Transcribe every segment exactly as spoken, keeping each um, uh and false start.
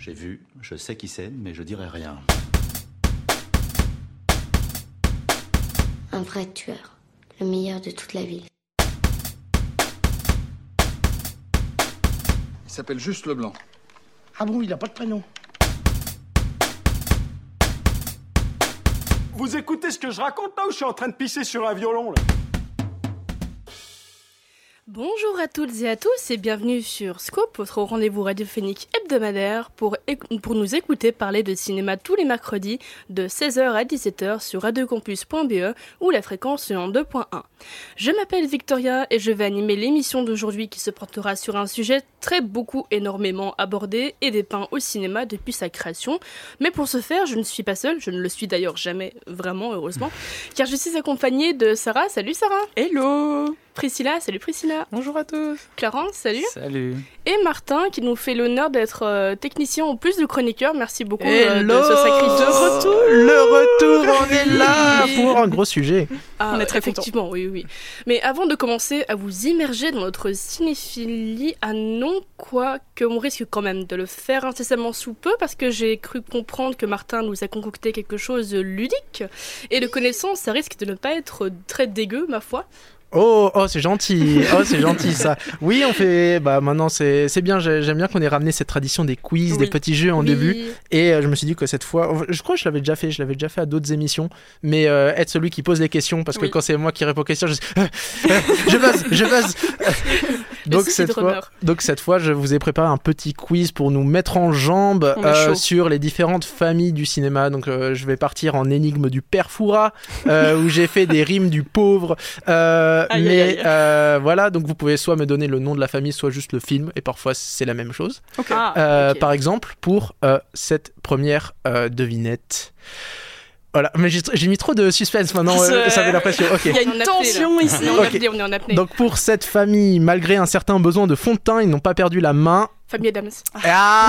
J'ai vu, je sais qui c'est, mais je dirai rien. Un vrai tueur. Le meilleur de toute la ville. Il s'appelle juste Leblanc. Ah bon, il a pas de prénom. Vous écoutez ce que je raconte là ou je suis en train de pisser sur un violon là? Bonjour à toutes et à tous et bienvenue sur Scope, votre rendez-vous radiophonique hebdomadaire pour, éc- pour nous écouter parler de cinéma tous les mercredis de seize heures à dix-sept heures sur radiocampus point b e ou la fréquence cent deux point un. Je m'appelle Victoria et je vais animer l'émission d'aujourd'hui qui se portera sur un sujet très beaucoup énormément abordé et dépeint au cinéma depuis sa création. Mais pour ce faire, je ne suis pas seule, je ne le suis d'ailleurs jamais vraiment heureusement, car je suis accompagnée de Sarah. Salut Sarah. Hello. Priscilla, salut Priscilla. Bonjour à tous. Clarence, salut. Salut. Et Martin, qui nous fait l'honneur d'être euh, technicien en plus de chroniqueur. Merci beaucoup euh, Hello. de ce sacrifice. De retour. Le retour, on est là pour un gros sujet. Ah, On est très effectivement, oui, oui. Mais avant de commencer à vous immerger dans notre cinéphilie, à non quoi que on risque quand même de le faire incessamment sous peu, parce que j'ai cru comprendre que Martin nous a concocté quelque chose de ludique. Et de connaissance, ça risque de ne pas être très dégueu, ma foi. Oh, oh, c'est gentil. Oh, c'est gentil ça. Oui, on fait. Bah maintenant, c'est c'est bien. j'ai- J'aime bien qu'on ait ramené cette tradition des quiz, Oui. des petits jeux en Oui. début. Et euh, je me suis dit que cette fois, je crois que je l'avais déjà fait. Je l'avais déjà fait à d'autres émissions. Mais euh, être celui qui pose les questions, parce que Oui. quand c'est moi qui réponds aux questions, je euh, euh, je buzz, je buzz. Donc Le cette fois, speedrunner. donc cette fois, je vous ai préparé un petit quiz pour nous mettre en jambe On est euh, chaud. sur les différentes familles du cinéma. Donc euh, je vais partir en énigme du père Fouras, euh, où j'ai fait des rimes du pauvre. Euh, Aïe, mais aïe, aïe. euh, voilà, donc vous pouvez soit me donner le nom de la famille, soit juste le film, et parfois c'est la même chose. Ah, Euh, ok. Par exemple, pour euh, cette première euh, devinette. Voilà, mais j'ai j'ai mis trop de suspense maintenant, euh, C'est- ça fait la pression. Ok. Il y a On est en une apnée, tension là. ici. On est en Ok. apnée, on est en apnée. Donc pour cette famille, malgré un certain besoin de fond de teint, ils n'ont pas perdu la main. Famille Adams. Ah,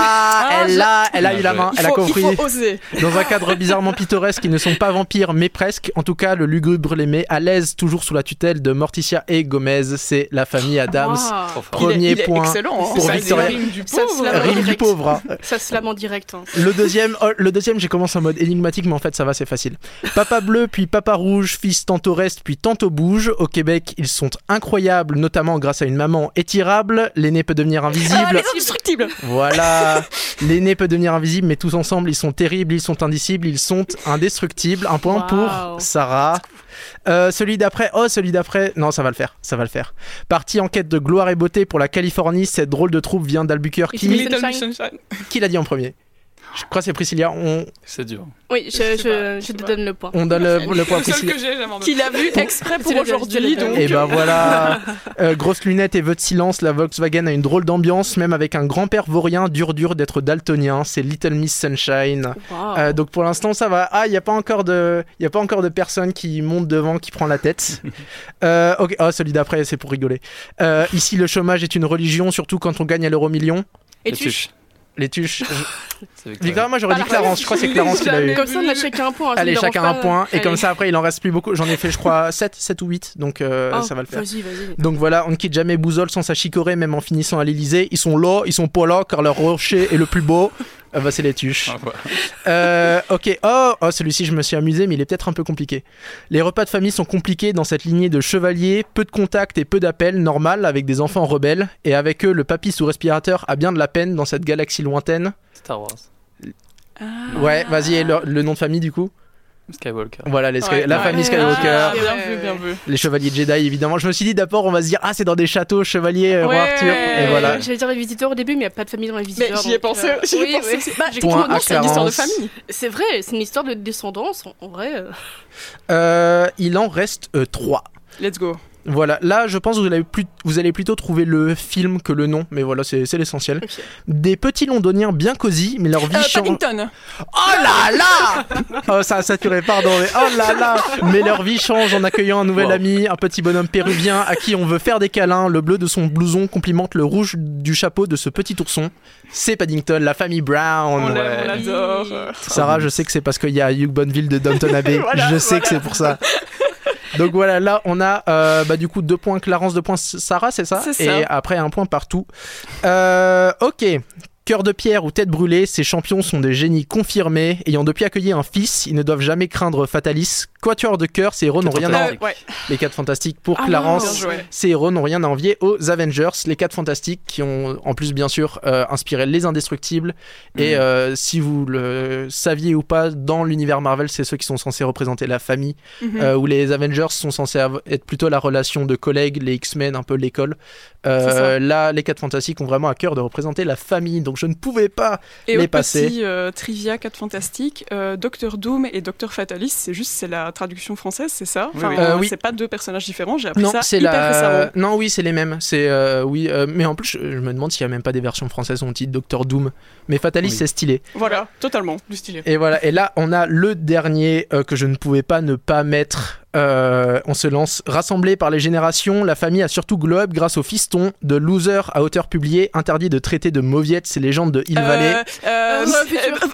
Ah, elle, je- a, elle a Bien eu la joué. main, Il elle a faut, compris. il faut oser. Dans un cadre bizarrement pittoresque, ils ne sont pas vampires, mais presque. En tout cas, le lugubre les met à l'aise, toujours sous la tutelle de Morticia et Gomez. C'est la famille Adams. Wow. Trop fort. Premier il est, il est point excellent. Hein. pour Ça, Victoria. c'est les rimes du Ça se pauvre. lave. Rime du direct. pauvre. hein. Ça se lame en direct. Hein. Le deuxième, oh, le deuxième, j'ai commencé en mode énigmatique, mais en fait, ça va, c'est facile. Papa bleu, puis papa rouge, fils tantôt reste, puis tantôt bouge. Au Québec, ils sont incroyables, notamment grâce à une maman étirable. L'aîné peut devenir invisible. Ah, les indestructibles. Voilà, l'aîné peut devenir invisible, mais tous ensemble, ils sont terribles, ils sont indicibles, ils sont indestructibles. Un point Wow. pour Sarah. Euh, celui d'après, oh, celui d'après, non, ça va le faire, ça va le faire. Parti en quête de gloire et beauté pour la Californie, cette drôle de troupe vient d'Albuquerque. It's me. Little Miss Sunshine. Sunshine. Qui l'a dit en premier? Je crois que c'est Priscilla. On, C'est dur. Oui, je, Je sais je, pas, je je sais te pas. donne le point. on donne le, le point à Le seul Priscilla. que j'ai, j'aimerais Qu'il a vu exprès pour C'est le- aujourd'hui. c'est le- Donc, Et ben voilà, euh, grosse lunette et vœux de silence, la Volkswagen a une drôle d'ambiance, même avec un grand-père vaurien dur dur d'être daltonien, c'est Little Miss Sunshine. Wow. Euh, donc pour l'instant ça va. Ah, il y a pas encore de il y a pas encore de personne qui monte devant, qui prend la tête. euh, OK, oh, celui d'après, c'est pour rigoler. Euh, ici le chômage est une religion, surtout quand on gagne à l'euro million. Et Les tu tuches. Les tuches. C'est Victoria. Victoria, moi j'aurais dit Clarence, je crois que c'est Clarence qui l'a eu. Comme ça, on a chacun un point. hein, ça Allez, ne chacun dérange un pas. point et Allez. comme ça après il en reste plus beaucoup. J'en ai fait je crois sept, sept ou huit, donc euh, Oh, ça va le faire. Vas-y, vas-y. Donc voilà, on ne quitte jamais Bouzole sans sa chicorée, même en finissant à l'Elysée. Ils sont là, ils sont pas là, car leur rocher est le plus beau. Euh, bah, c'est les tuches. Ah, voilà. Euh, ok, oh, oh, celui-ci, je me suis amusé, mais il est peut-être un peu compliqué. Les repas de famille sont compliqués dans cette lignée de chevaliers, peu de contacts et peu d'appels, normal, avec des enfants rebelles. Et avec eux, le papy sous respirateur a bien de la peine dans cette galaxie lointaine. Star Wars. Ah. Ouais, vas-y, et le, le nom de famille du coup? Skywalker. Voilà, les Sky- Ouais, la ouais. famille Ah, Skywalker. ouais. Bien vu, bien vu. Les chevaliers Jedi, évidemment. Je me suis dit d'abord, on va se dire, ah, c'est dans des châteaux, chevaliers, euh, roi Ouais. Arthur. Et voilà. J'allais dire les visiteurs au début, mais il n'y a pas de famille dans les visiteurs. Mais j'y ai donc, pensé, euh, j'y ai oui, pensé oui. aussi. Bah, J'ai Point complètement- à c'est une histoire de Clarence. famille. C'est vrai, c'est une histoire de descendance, en, en vrai. euh. Euh, il en reste euh, trois. Let's go. Voilà, là je pense que vous allez, plus, vous allez plutôt trouver le film que le nom, mais voilà, c'est c'est l'essentiel. Ok. Des petits londoniens bien cosy, mais leur vie Euh, change. Paddington. Oh là là Oh, ça a saturé, pardon, mais oh là là Mais leur vie change en accueillant un nouvel Wow. ami, un petit bonhomme péruvien à qui on veut faire des câlins. Le bleu de son blouson complimente le rouge du chapeau de ce petit ourson. C'est Paddington, la famille Brown. On Ouais. l'aime, on l'adore. Sarah, je sais que c'est parce qu'il y a Hugh Bonneville de Downton Abbey. Voilà, je sais voilà. que c'est pour ça. Donc voilà, là on a euh, bah, du coup deux points Clarence, deux points Sarah, c'est ça? C'est ça. Et après un point partout. Euh, ok, Cœur de pierre ou tête brûlée, ces champions sont des génies confirmés. Ayant depuis accueilli un fils, ils ne doivent jamais craindre Fatalis. Quatuor de cœur, ces héros n'ont rien à... Euh, ouais. Les quatre fantastiques pour Ah, Clarence. bien joué. Ces héros n'ont rien à envier aux Avengers, les quatre fantastiques qui ont en plus bien sûr euh, inspiré les Indestructibles. Et Mhm. euh, si vous le saviez ou pas, dans l'univers Marvel, c'est ceux qui sont censés représenter la famille, Mhm. euh, où les Avengers sont censés av- être plutôt la relation de collègues, les X-Men, un peu l'école. Euh, C'est ça. là, les quatre fantastiques ont vraiment à cœur de représenter la famille, donc je ne pouvais pas Et les autre passer. petit euh, trivia quatre fantastiques, euh, Docteur Doom et Docteur Fatalis, c'est juste c'est la traduction française, c'est ça Oui, Enfin, oui. Euh, euh, oui. C'est pas deux personnages différents, j'ai appris Non, ça c'est hyper la. récemment. Non, oui, c'est les mêmes. C'est euh, oui, euh, mais en plus, je, je me demande s'il y a même pas des versions françaises au titre Docteur Doom. Mais Fatalis, Oui. c'est stylé. Voilà, totalement. Du stylé. Et voilà. Et là, on a le dernier euh, que je ne pouvais pas ne pas mettre. Euh, on se lance. Rassemblés par les générations, la famille a surtout glow up grâce au fiston de loser à auteur publié, interdit de traiter de mauviettes ces légendes de Hill Valley. Euh, euh, Euh, c'est-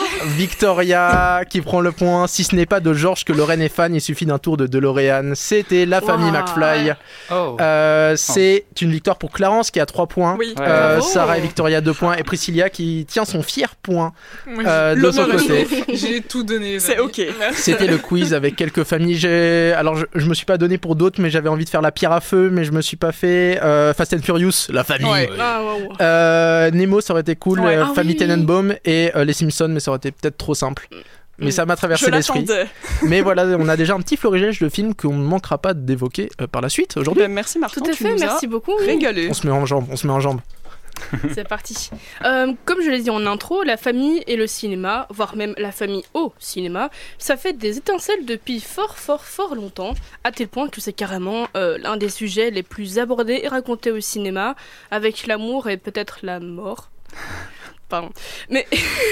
Victoria qui prend le point. Si ce n'est pas de George que Lorraine est fan, il suffit d'un tour de DeLorean. C'était la famille Wow. McFly. Oh. Euh, c'est une victoire pour Clarence qui a trois points. Oui. Ouais. Euh, Bravo. Sarah et Victoria deux points et Priscilla qui tient son fier point Moi, euh, de son l'honneur est côté. j'ai- j'ai tout donné. les C'est amis. ok. Merci. C'était le quiz avec quelques familles. J'ai... Alors je, je me suis pas donné pour d'autres, mais j'avais envie de faire la pierre à feu, mais je me suis pas fait. Euh, Fast and Furious, la famille. Ouais. Ah, waouh. Euh, Nemo, ça aurait été cool. Ouais. euh, Ah famille oui. Tenenbaum et euh, les Simpsons, mais ça aurait été peut-être trop simple. Mais Mm. ça m'a traversé Je l'esprit. l'attendais. Mais voilà, on a déjà un petit florilège de films qu'on ne manquera pas d'évoquer euh, par la suite aujourd'hui. Ben, merci Martin, Tout à tu fait, nous merci beaucoup. as oui. régalé. On se met en jambe, on se met en jambe. C'est parti. Euh, comme je l'ai dit en intro, la famille et le cinéma, voire même la famille au cinéma, ça fait des étincelles depuis fort fort fort longtemps, à tel point que c'est carrément euh, l'un des sujets les plus abordés et racontés au cinéma, avec l'amour et peut-être la mort. Pardon. Mais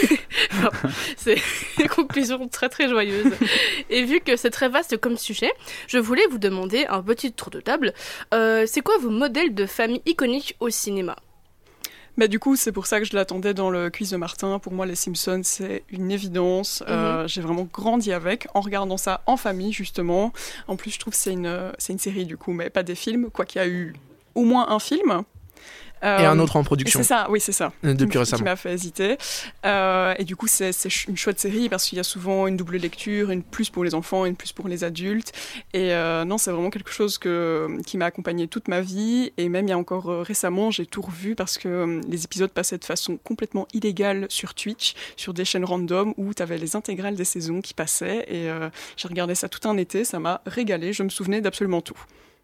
c'est une conclusion très très joyeuse. Et vu que c'est très vaste comme sujet, je voulais vous demander un petit tour de table. Euh, c'est quoi vos modèles de famille iconiques au cinéma ? Bah, du coup, c'est pour ça que je l'attendais dans le quiz de Martin. Pour moi, les Simpsons, c'est une évidence. Euh, j'ai vraiment grandi avec, en regardant ça en famille, justement. En plus, je trouve que c'est une, c'est une série, du coup, mais pas des films. Quoi qu'il y a eu au moins un film. Euh, Et un autre en et production c'est ça, oui, c'est ça. euh, depuis qui, récemment. qui m'a fait hésiter. Euh, et du coup, c'est, c'est ch- une chouette série parce qu'il y a souvent une double lecture, une plus pour les enfants, une plus pour les adultes. Et euh, non, c'est vraiment quelque chose que, qui m'a accompagnée toute ma vie. Et même il y a encore euh, récemment, j'ai tout revu parce que euh, les épisodes passaient de façon complètement illégale sur Twitch, sur des chaînes random où tu avais les intégrales des saisons qui passaient. Et euh, j'ai regardé ça tout un été, ça m'a régalé. Je me souvenais d'absolument tout.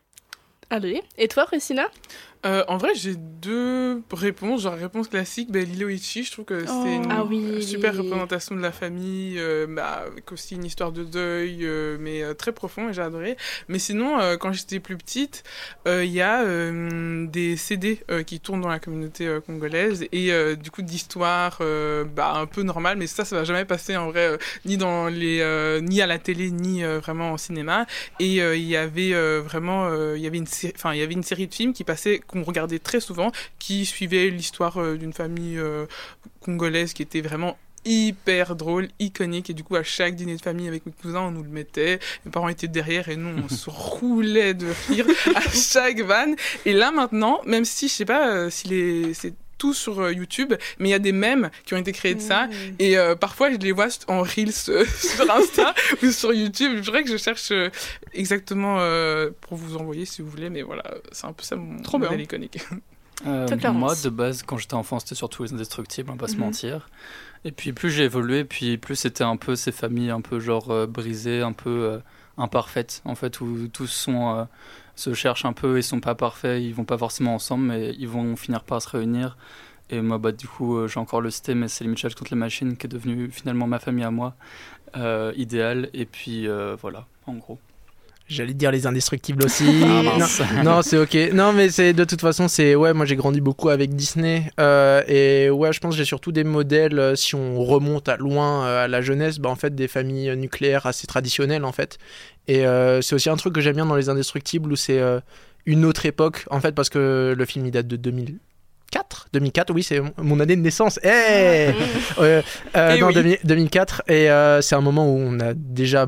Allez, et toi, Priscilla ? Euh, en vrai, j'ai deux réponses. Genre, réponse classique, ben, Lilo et Stitch, je trouve que Oh. c'est une Ah oui. super représentation de la famille, euh, bah, avec aussi une histoire de deuil, euh, mais euh, très profond, et j'ai adoré. Mais sinon, euh, quand j'étais plus petite, il euh, y a euh, des C D euh, qui tournent dans la communauté euh, congolaise, et euh, du coup, d'histoires euh, bah, un peu normales, mais ça, ça va jamais passer en vrai, euh, ni, dans les, euh, ni à la télé, ni euh, vraiment au cinéma. Et il euh, y avait euh, vraiment, il euh, y avait une sé- enfin, il y avait une série de films qui passaient, qu'on regardait très souvent, qui suivait l'histoire euh, d'une famille euh, congolaise qui était vraiment hyper drôle, iconique, et du coup à chaque dîner de famille avec mes cousins on nous le mettait, mes parents étaient derrière et nous on se roulait de rire à chaque vanne. Et là maintenant, même si je sais pas euh, si les c'est tout sur euh, YouTube, mais il y a des mèmes qui ont été créés de ça, et euh, parfois je les vois en Reels euh, sur Insta ou sur YouTube. Je dirais que je cherche euh, exactement euh, pour vous envoyer si vous voulez, mais voilà, c'est un peu ça mon Trop modèle bien. iconique. Euh, Toi, Clarence. moi, de base, quand j'étais enfant, c'était surtout les Indestructibles, on va pas se Mhm. mentir. Et puis, plus j'ai évolué, puis plus c'était un peu ces familles un peu genre euh, brisées, un peu euh, imparfaites, en fait, où tous sont, euh, se cherchent un peu et sont pas parfaits, ils vont pas forcément ensemble, mais ils vont finir par se réunir. Et moi, bah, du coup, euh, j'ai encore le cité, mais c'est les Mitchell contre les machines qui est devenu finalement ma famille à moi, euh, idéale. Et puis, euh, voilà, en gros. J'allais dire les Indestructibles aussi. Ah, non, mince. non, c'est ok. Non, mais c'est de toute façon, c'est ouais. Moi, j'ai grandi beaucoup avec Disney, euh, et ouais, je pense que j'ai surtout des modèles. euh, Si on remonte à loin euh, à la jeunesse, bah en fait, des familles nucléaires assez traditionnelles en fait. Et euh, c'est aussi un truc que j'aime bien dans les Indestructibles où c'est euh, une autre époque en fait, parce que le film il date de deux mille quatre deux mille quatre, oui, c'est mon année de naissance. Hey euh, euh, Eh non, oui. deux mille deux mille quatre, et euh, c'est un moment où on a déjà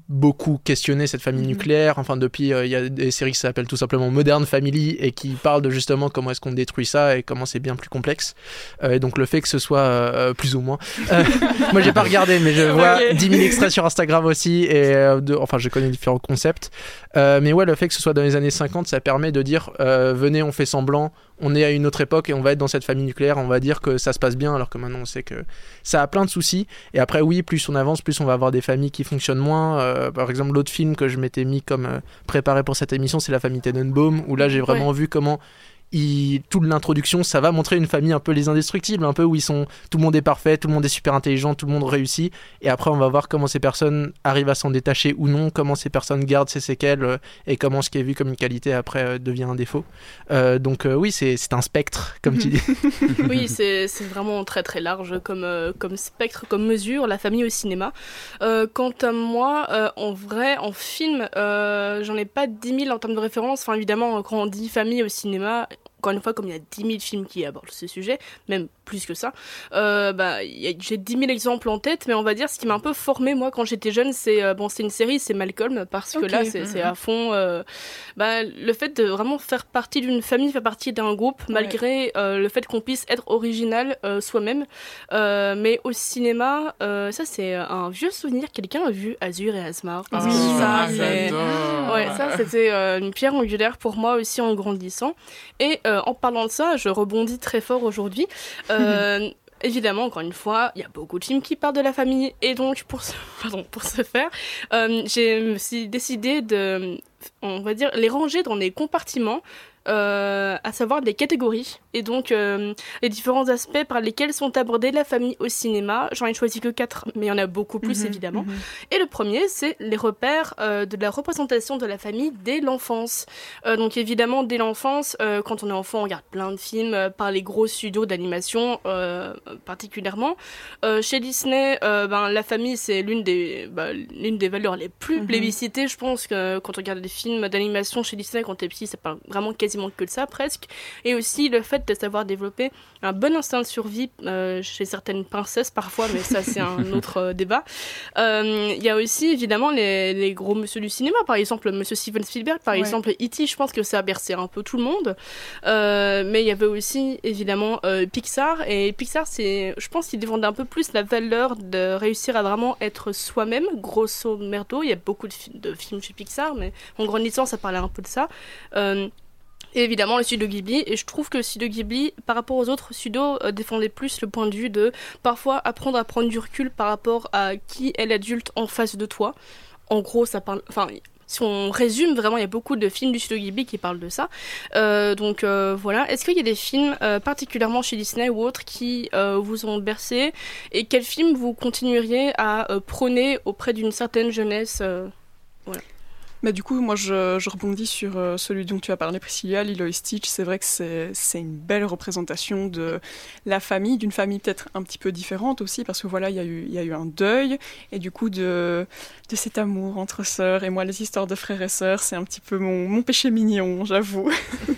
beaucoup questionné cette famille mmh. nucléaire. Enfin, depuis, il euh, y a des séries qui s'appellent tout simplement Modern Family et qui parlent de justement comment est-ce qu'on détruit ça et comment c'est bien plus complexe. Euh, et donc le fait que ce soit euh, plus ou moins. Euh, moi, j'ai pas regardé, mais je vois okay. dix mille extraits sur Instagram aussi. Et euh, de, enfin, je connais différents concepts. Euh, mais ouais, le fait que ce soit dans les années cinquante, ça permet de dire euh, venez, on fait semblant. On est à une autre époque et on va être dans cette famille nucléaire, on va dire que ça se passe bien, alors que maintenant on sait que ça a plein de soucis. Et après, oui, plus on avance, plus on va avoir des familles qui fonctionnent moins. Euh, par exemple, l'autre film que je m'étais mis comme euh, préparé pour cette émission, c'est La famille Tenenbaum, où là j'ai vraiment ouais. vu comment il... toute l'introduction, ça va montrer une famille un peu les indestructibles, un peu où ils sont, tout le monde est parfait, tout le monde est super intelligent, tout le monde réussit. Et après, on va voir comment ces personnes arrivent à s'en détacher ou non, comment ces personnes gardent ces séquelles euh, et comment ce qui est vu comme une qualité après euh, devient un défaut. Euh, donc euh, oui, c'est, c'est un spectre, comme tu dis. Oui, c'est, c'est vraiment très très large comme, euh, comme spectre, comme mesure, la famille au cinéma. Euh, quant à moi, euh, en vrai, en film, euh, j'en ai pas dix mille en termes de référence. Enfin, évidemment, quand on dit famille au cinéma, encore une fois, comme il y a dix mille films qui abordent ce sujet, même plus que ça, euh, bah, y a, j'ai dix mille exemples en tête, mais on va dire ce qui m'a un peu formé moi quand j'étais jeune, c'est, euh, bon, c'est une série, c'est Malcolm, parce que okay. là c'est, mmh. c'est à fond euh, bah, le fait de vraiment faire partie d'une famille, faire partie d'un groupe, ouais. malgré euh, le fait qu'on puisse être original euh, soi-même, euh, mais au cinéma, euh, ça c'est un vieux souvenir. Quelqu'un a vu Azur et Asmar, parce que oh, ça, c'est... ouais, ça c'était euh, une pierre angulaire pour moi aussi en grandissant. Et euh, en parlant de ça, je rebondis très fort aujourd'hui. Euh, évidemment, encore une fois, il y a beaucoup de films qui parlent de la famille. Et donc, pour ce, pardon, pour ce faire, euh, j'ai me suis décidé de, on va dire, les ranger dans des compartiments. Euh, à savoir des catégories et donc euh, les différents aspects par lesquels sont abordées la famille au cinéma. J'en ai choisi que quatre, mais il y en a beaucoup plus mmh, évidemment. Mmh. Et le premier, c'est les repères euh, de la représentation de la famille dès l'enfance. Euh, donc évidemment, dès l'enfance, euh, quand on est enfant, on regarde plein de films euh, par les gros studios d'animation euh, particulièrement. Euh, chez Disney, euh, ben, la famille, c'est l'une des, bah, l'une des valeurs les plus mmh. plébiscitées. Je pense que quand on regarde des films d'animation chez Disney, quand t'es petit, ça parle vraiment quasiment que de ça presque. Et aussi le fait de savoir développer un bon instinct de survie euh, chez certaines princesses parfois, mais ça c'est un autre euh, débat. Il euh, y a aussi évidemment les, les gros monsieur du cinéma, par exemple monsieur Steven Spielberg, par ouais. exemple E T, je pense que ça a bercé un peu tout le monde. Euh, mais il y avait aussi évidemment euh, Pixar, et Pixar, c'est, je pense qu'ils défendent un peu plus la valeur de réussir à vraiment être soi-même, grosso merdo. Il y a beaucoup de, fi- de films chez Pixar, mais en grandissant ça parlait un peu de ça. Euh, Et évidemment le studio Ghibli, et je trouve que le studio Ghibli par rapport aux autres studios euh, défendait plus le point de vue de parfois apprendre à prendre du recul par rapport à qui est l'adulte en face de toi. En gros ça parle, enfin si on résume vraiment, il y a beaucoup de films du studio Ghibli qui parlent de ça. Euh, donc euh, voilà, est-ce qu'il y a des films euh, particulièrement chez Disney ou autres qui euh, vous ont bercé, et quels films vous continueriez à euh, prôner auprès d'une certaine jeunesse euh, voilà. Bah, du coup, moi, je, je rebondis sur euh, celui dont tu as parlé, Priscilla, Lilo et Stitch. C'est vrai que c'est, c'est une belle représentation de la famille, d'une famille peut-être un petit peu différente aussi, parce que voilà, il y a eu, il y a eu un deuil, et du coup, de, de cet amour entre sœurs. Et moi, les histoires de frères et sœurs, c'est un petit peu mon, mon péché mignon, j'avoue.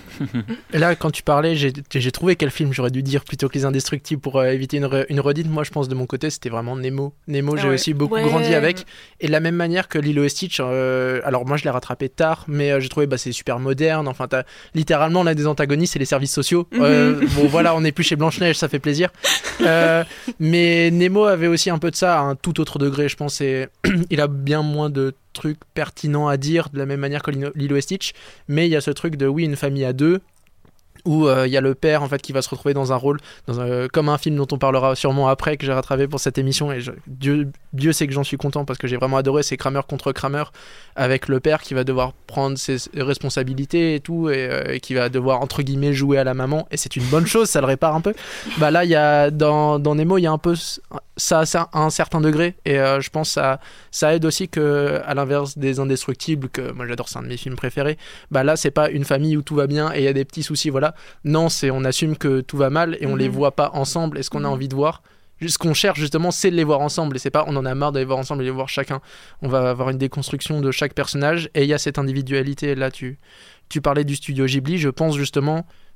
Et là, quand tu parlais, j'ai, j'ai trouvé quel film j'aurais dû dire plutôt que Les Indestructibles pour euh, éviter une, re, une redite. Moi, je pense de mon côté, c'était vraiment Nemo. Nemo, ah j'ai ouais. aussi beaucoup ouais. grandi avec. Et de la même manière que Lilo et Stitch, euh, alors moi, je l'ai rattrapé tard, mais euh, j'ai trouvé bah, c'est super moderne. Enfin, t'as, littéralement, l'un des antagonistes, c'est les services sociaux. Mm-hmm. Euh, bon, voilà, on n'est plus chez Blanche-Neige, ça fait plaisir. Euh, mais Nemo avait aussi un peu de ça à un tout autre degré, je pense. Et il a bien moins de trucs pertinents à dire, de la même manière que Lilo et Stitch. Mais il y a ce truc de, oui, une famille à deux, où il euh, y a le père en fait qui va se retrouver dans un rôle dans un, comme un film dont on parlera sûrement après, que j'ai rattrapé pour cette émission, et je, Dieu, Dieu sait que j'en suis content parce que j'ai vraiment adoré. C'est Kramer contre Kramer, avec le père qui va devoir prendre ses responsabilités et tout, et, euh, et qui va devoir entre guillemets jouer à la maman, et c'est une bonne chose, ça le répare un peu. Bah là il y a dans, dans Nemo il y a un peu ça, ça à un certain degré, et euh, je pense que ça, ça aide aussi que, à l'inverse des Indestructibles, que moi j'adore, c'est un de mes films préférés, bah là c'est pas une famille où tout va bien et il y a des petits soucis, voilà. Non, c'est on assume que tout va mal et on mmh. les voit pas ensemble. Et ce qu'on mmh. a envie de voir, ce qu'on cherche justement, c'est de les voir ensemble. Et c'est pas on en a marre de les voir ensemble et les voir chacun. On va avoir une déconstruction de chaque personnage, et il y a cette individualité. Là, tu, tu parlais du studio Ghibli. Je pense justement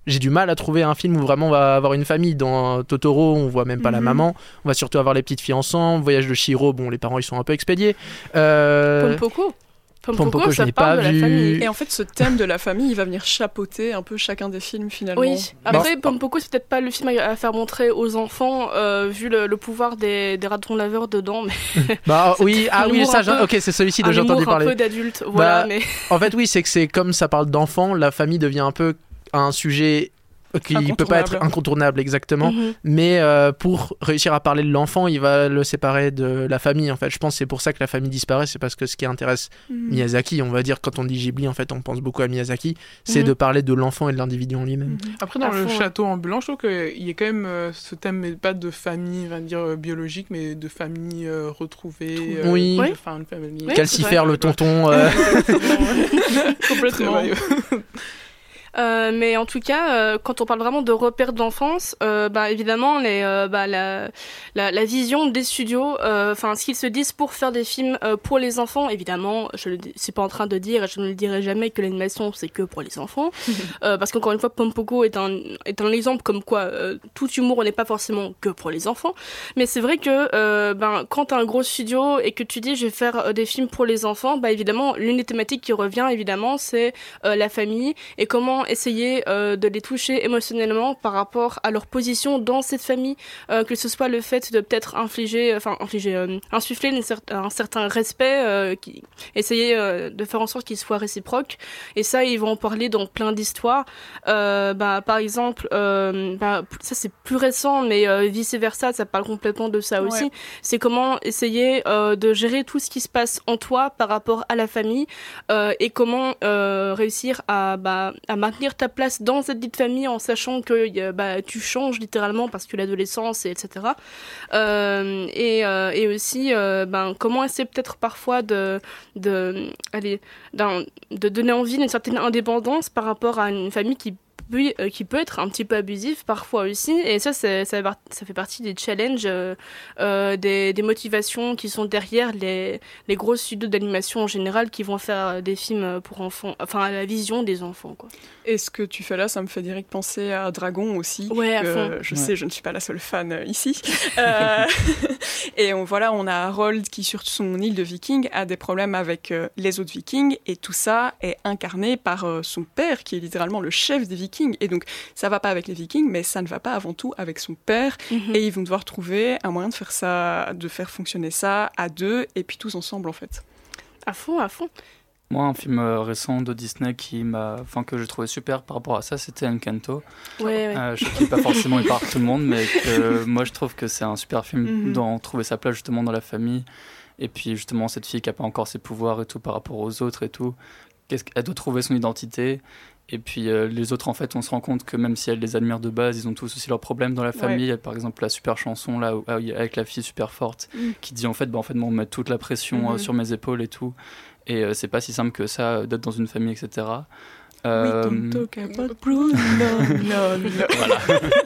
j'ai du mal à trouver un film où vraiment on va avoir une famille. Dans Totoro, on voit même pas mm-hmm. la maman. On va surtout avoir les petites filles ensemble. Voyage de Chihiro, bon, les parents ils sont un peu expédiés. Euh... Pompoko. Pompoko, Pompoko, je ça n'ai parle pas de vu. la famille. Et en fait, ce thème de la famille, il va venir chapeauter un peu chacun des films finalement. Oui. Après, bon. Pompoko, c'est peut-être pas le film à faire montrer aux enfants, euh, vu le, le pouvoir des, des ratons laveurs dedans. Mais bah oui, ah oui, ça, peu, ok, c'est celui-ci dont j'ai entendu parler. Un peu d'adulte, voilà. Bah, mais... En fait, oui, c'est que c'est comme ça parle d'enfants, la famille devient un peu un sujet qui peut pas être incontournable exactement, mm-hmm. mais euh, pour réussir à parler de l'enfant, il va le séparer de la famille. En fait, je pense que c'est pour ça que la famille disparaît, c'est parce que ce qui intéresse mm-hmm. Miyazaki, on va dire quand on dit Ghibli, en fait, on pense beaucoup à Miyazaki, c'est mm-hmm. de parler de l'enfant et de l'individu en lui-même. Mm-hmm. Après, dans à le fond, château ambulant, je trouve qu'il y a quand même euh, ce thème, mais pas de famille, on va dire euh, biologique, mais de famille euh, retrouvée. Euh, oui. De, enfin, une famille. Oui, calcifère le tonton. Euh... Complètement. Euh, mais en tout cas, euh, quand on parle vraiment de repères d'enfance, euh, bah, évidemment, les, euh, bah, la, la, la vision des studios, enfin, euh, ce qu'ils se disent pour faire des films euh, pour les enfants, évidemment, je ne suis pas en train de dire, et je ne le dirai jamais, que l'animation, c'est que pour les enfants. euh, parce qu'encore une fois, Pompoko est un, est un exemple comme quoi euh, tout humour n'est pas forcément que pour les enfants. Mais c'est vrai que euh, ben, quand tu as un gros studio et que tu dis, je vais faire euh, des films pour les enfants, bah, évidemment, l'une des thématiques qui revient, évidemment, c'est euh, la famille et comment essayer euh, de les toucher émotionnellement par rapport à leur position dans cette famille, euh, que ce soit le fait de peut-être infliger, enfin infliger, euh, insuffler une cer- un certain respect, euh, qui, essayer euh, de faire en sorte qu'il soit réciproque. Et ça, ils vont en parler dans plein d'histoires. Euh, bah, par exemple, euh, bah, ça c'est plus récent, mais euh, vice versa, ça parle complètement de ça ouais. aussi. C'est comment essayer euh, de gérer tout ce qui se passe en toi par rapport à la famille euh, et comment euh, réussir à, bah, à maintenir ta place dans cette dite famille en sachant que bah, tu changes littéralement parce que l'adolescence et etc. Euh, et, euh, et aussi euh, ben, comment essayer peut-être parfois de, de, allez, de donner envie d'une certaine indépendance par rapport à une famille qui qui peut être un petit peu abusif parfois aussi, et ça, c'est, ça, ça fait partie des challenges, euh, euh, des, des motivations qui sont derrière les, les gros studios d'animation en général qui vont faire des films pour enfants, enfin à la vision des enfants, quoi. Et ce que tu fais là, ça me fait direct penser à Dragon aussi. Ouais, à que fond. Je ouais. sais, je ne suis pas la seule fan euh, ici. euh, et on, voilà, on a Harold qui, sur son île de Viking, a des problèmes avec euh, les autres Vikings, et tout ça est incarné par euh, son père, qui est littéralement le chef des Vikings. Et donc, ça va pas avec les Vikings, mais ça ne va pas avant tout avec son père. Mm-hmm. Et ils vont devoir trouver un moyen de faire ça, de faire fonctionner ça à deux, et puis tous ensemble, en fait. À fond, à fond. Moi, un film euh, récent de Disney qui m'a, enfin que j'ai trouvé super par rapport à ça, c'était Encanto. Ouais, ouais. Euh, je sais qu'il n'est pas forcément il par tout le monde, mais que moi je trouve que c'est un super film mm-hmm. dans trouver sa place justement dans la famille. Et puis justement cette fille qui a pas encore ses pouvoirs et tout par rapport aux autres et tout, qu'est-ce qu'elle doit trouver son identité. Et puis euh, les autres, en fait, on se rend compte que même si elle les admire de base, ils ont tous aussi leurs problèmes dans la famille. Ouais. Il y a par exemple la super chanson là, où, avec la fille super forte mm. qui dit en fait, bah, en fait, moi, on met toute la pression mm-hmm. euh, sur mes épaules et tout. Et euh, c'est pas si simple que ça d'être dans une famille, et cetera. Euh... We don't talk about Bruno, no, no. Voilà.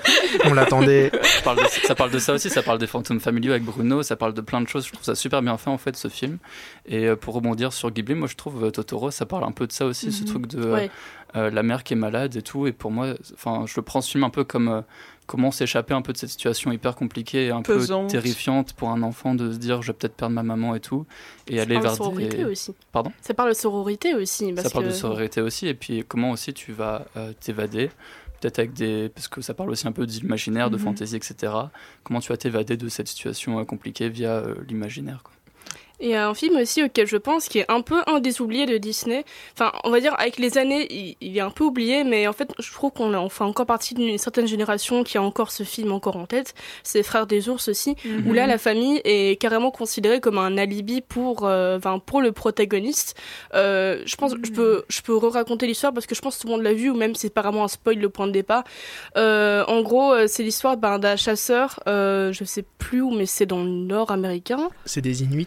On l'attendait. Ça parle, de, ça parle de ça aussi, ça parle des fantômes familiaux avec Bruno, ça parle de plein de choses. Je trouve ça super bien fait en fait ce film. Et euh, pour rebondir sur Ghibli, moi je trouve euh, Totoro, ça parle un peu de ça aussi, mm-hmm. ce truc de ouais. euh, la mère qui est malade et tout. Et pour moi, enfin, je le prends ce film un peu comme euh, comment s'échapper un peu de cette situation hyper compliquée et un Pesante. peu terrifiante pour un enfant de se dire je vais peut-être perdre ma maman et tout. Et ça aller parle vers de sororité des... aussi. Pardon ? Ça parle de sororité aussi. Parce ça parle que... de sororité aussi. Et puis comment aussi tu vas euh, t'évader, peut-être avec des... Parce que ça parle aussi un peu d'imaginaire, mm-hmm. de fantaisie, et cetera. Comment tu vas t'évader de cette situation euh, compliquée via euh, l'imaginaire, quoi. Et un film aussi auquel je pense qui est un peu un des oubliés de Disney. Enfin, on va dire avec les années, il, il est un peu oublié, mais en fait, je trouve qu'on on fait encore partie d'une certaine génération qui a encore ce film encore en tête. C'est Frères des ours aussi, mm-hmm. où là, la famille est carrément considérée comme un alibi pour, euh, enfin, pour le protagoniste. Euh, je pense, mm-hmm. je peux, je peux re-raconter l'histoire parce que je pense que tout le monde l'a vu, ou même c'est apparemment un spoil le point de départ. Euh, en gros, c'est l'histoire ben, d'un chasseur. Euh, je sais plus où, mais c'est dans le Nord américain. C'est des Inuits, je crois.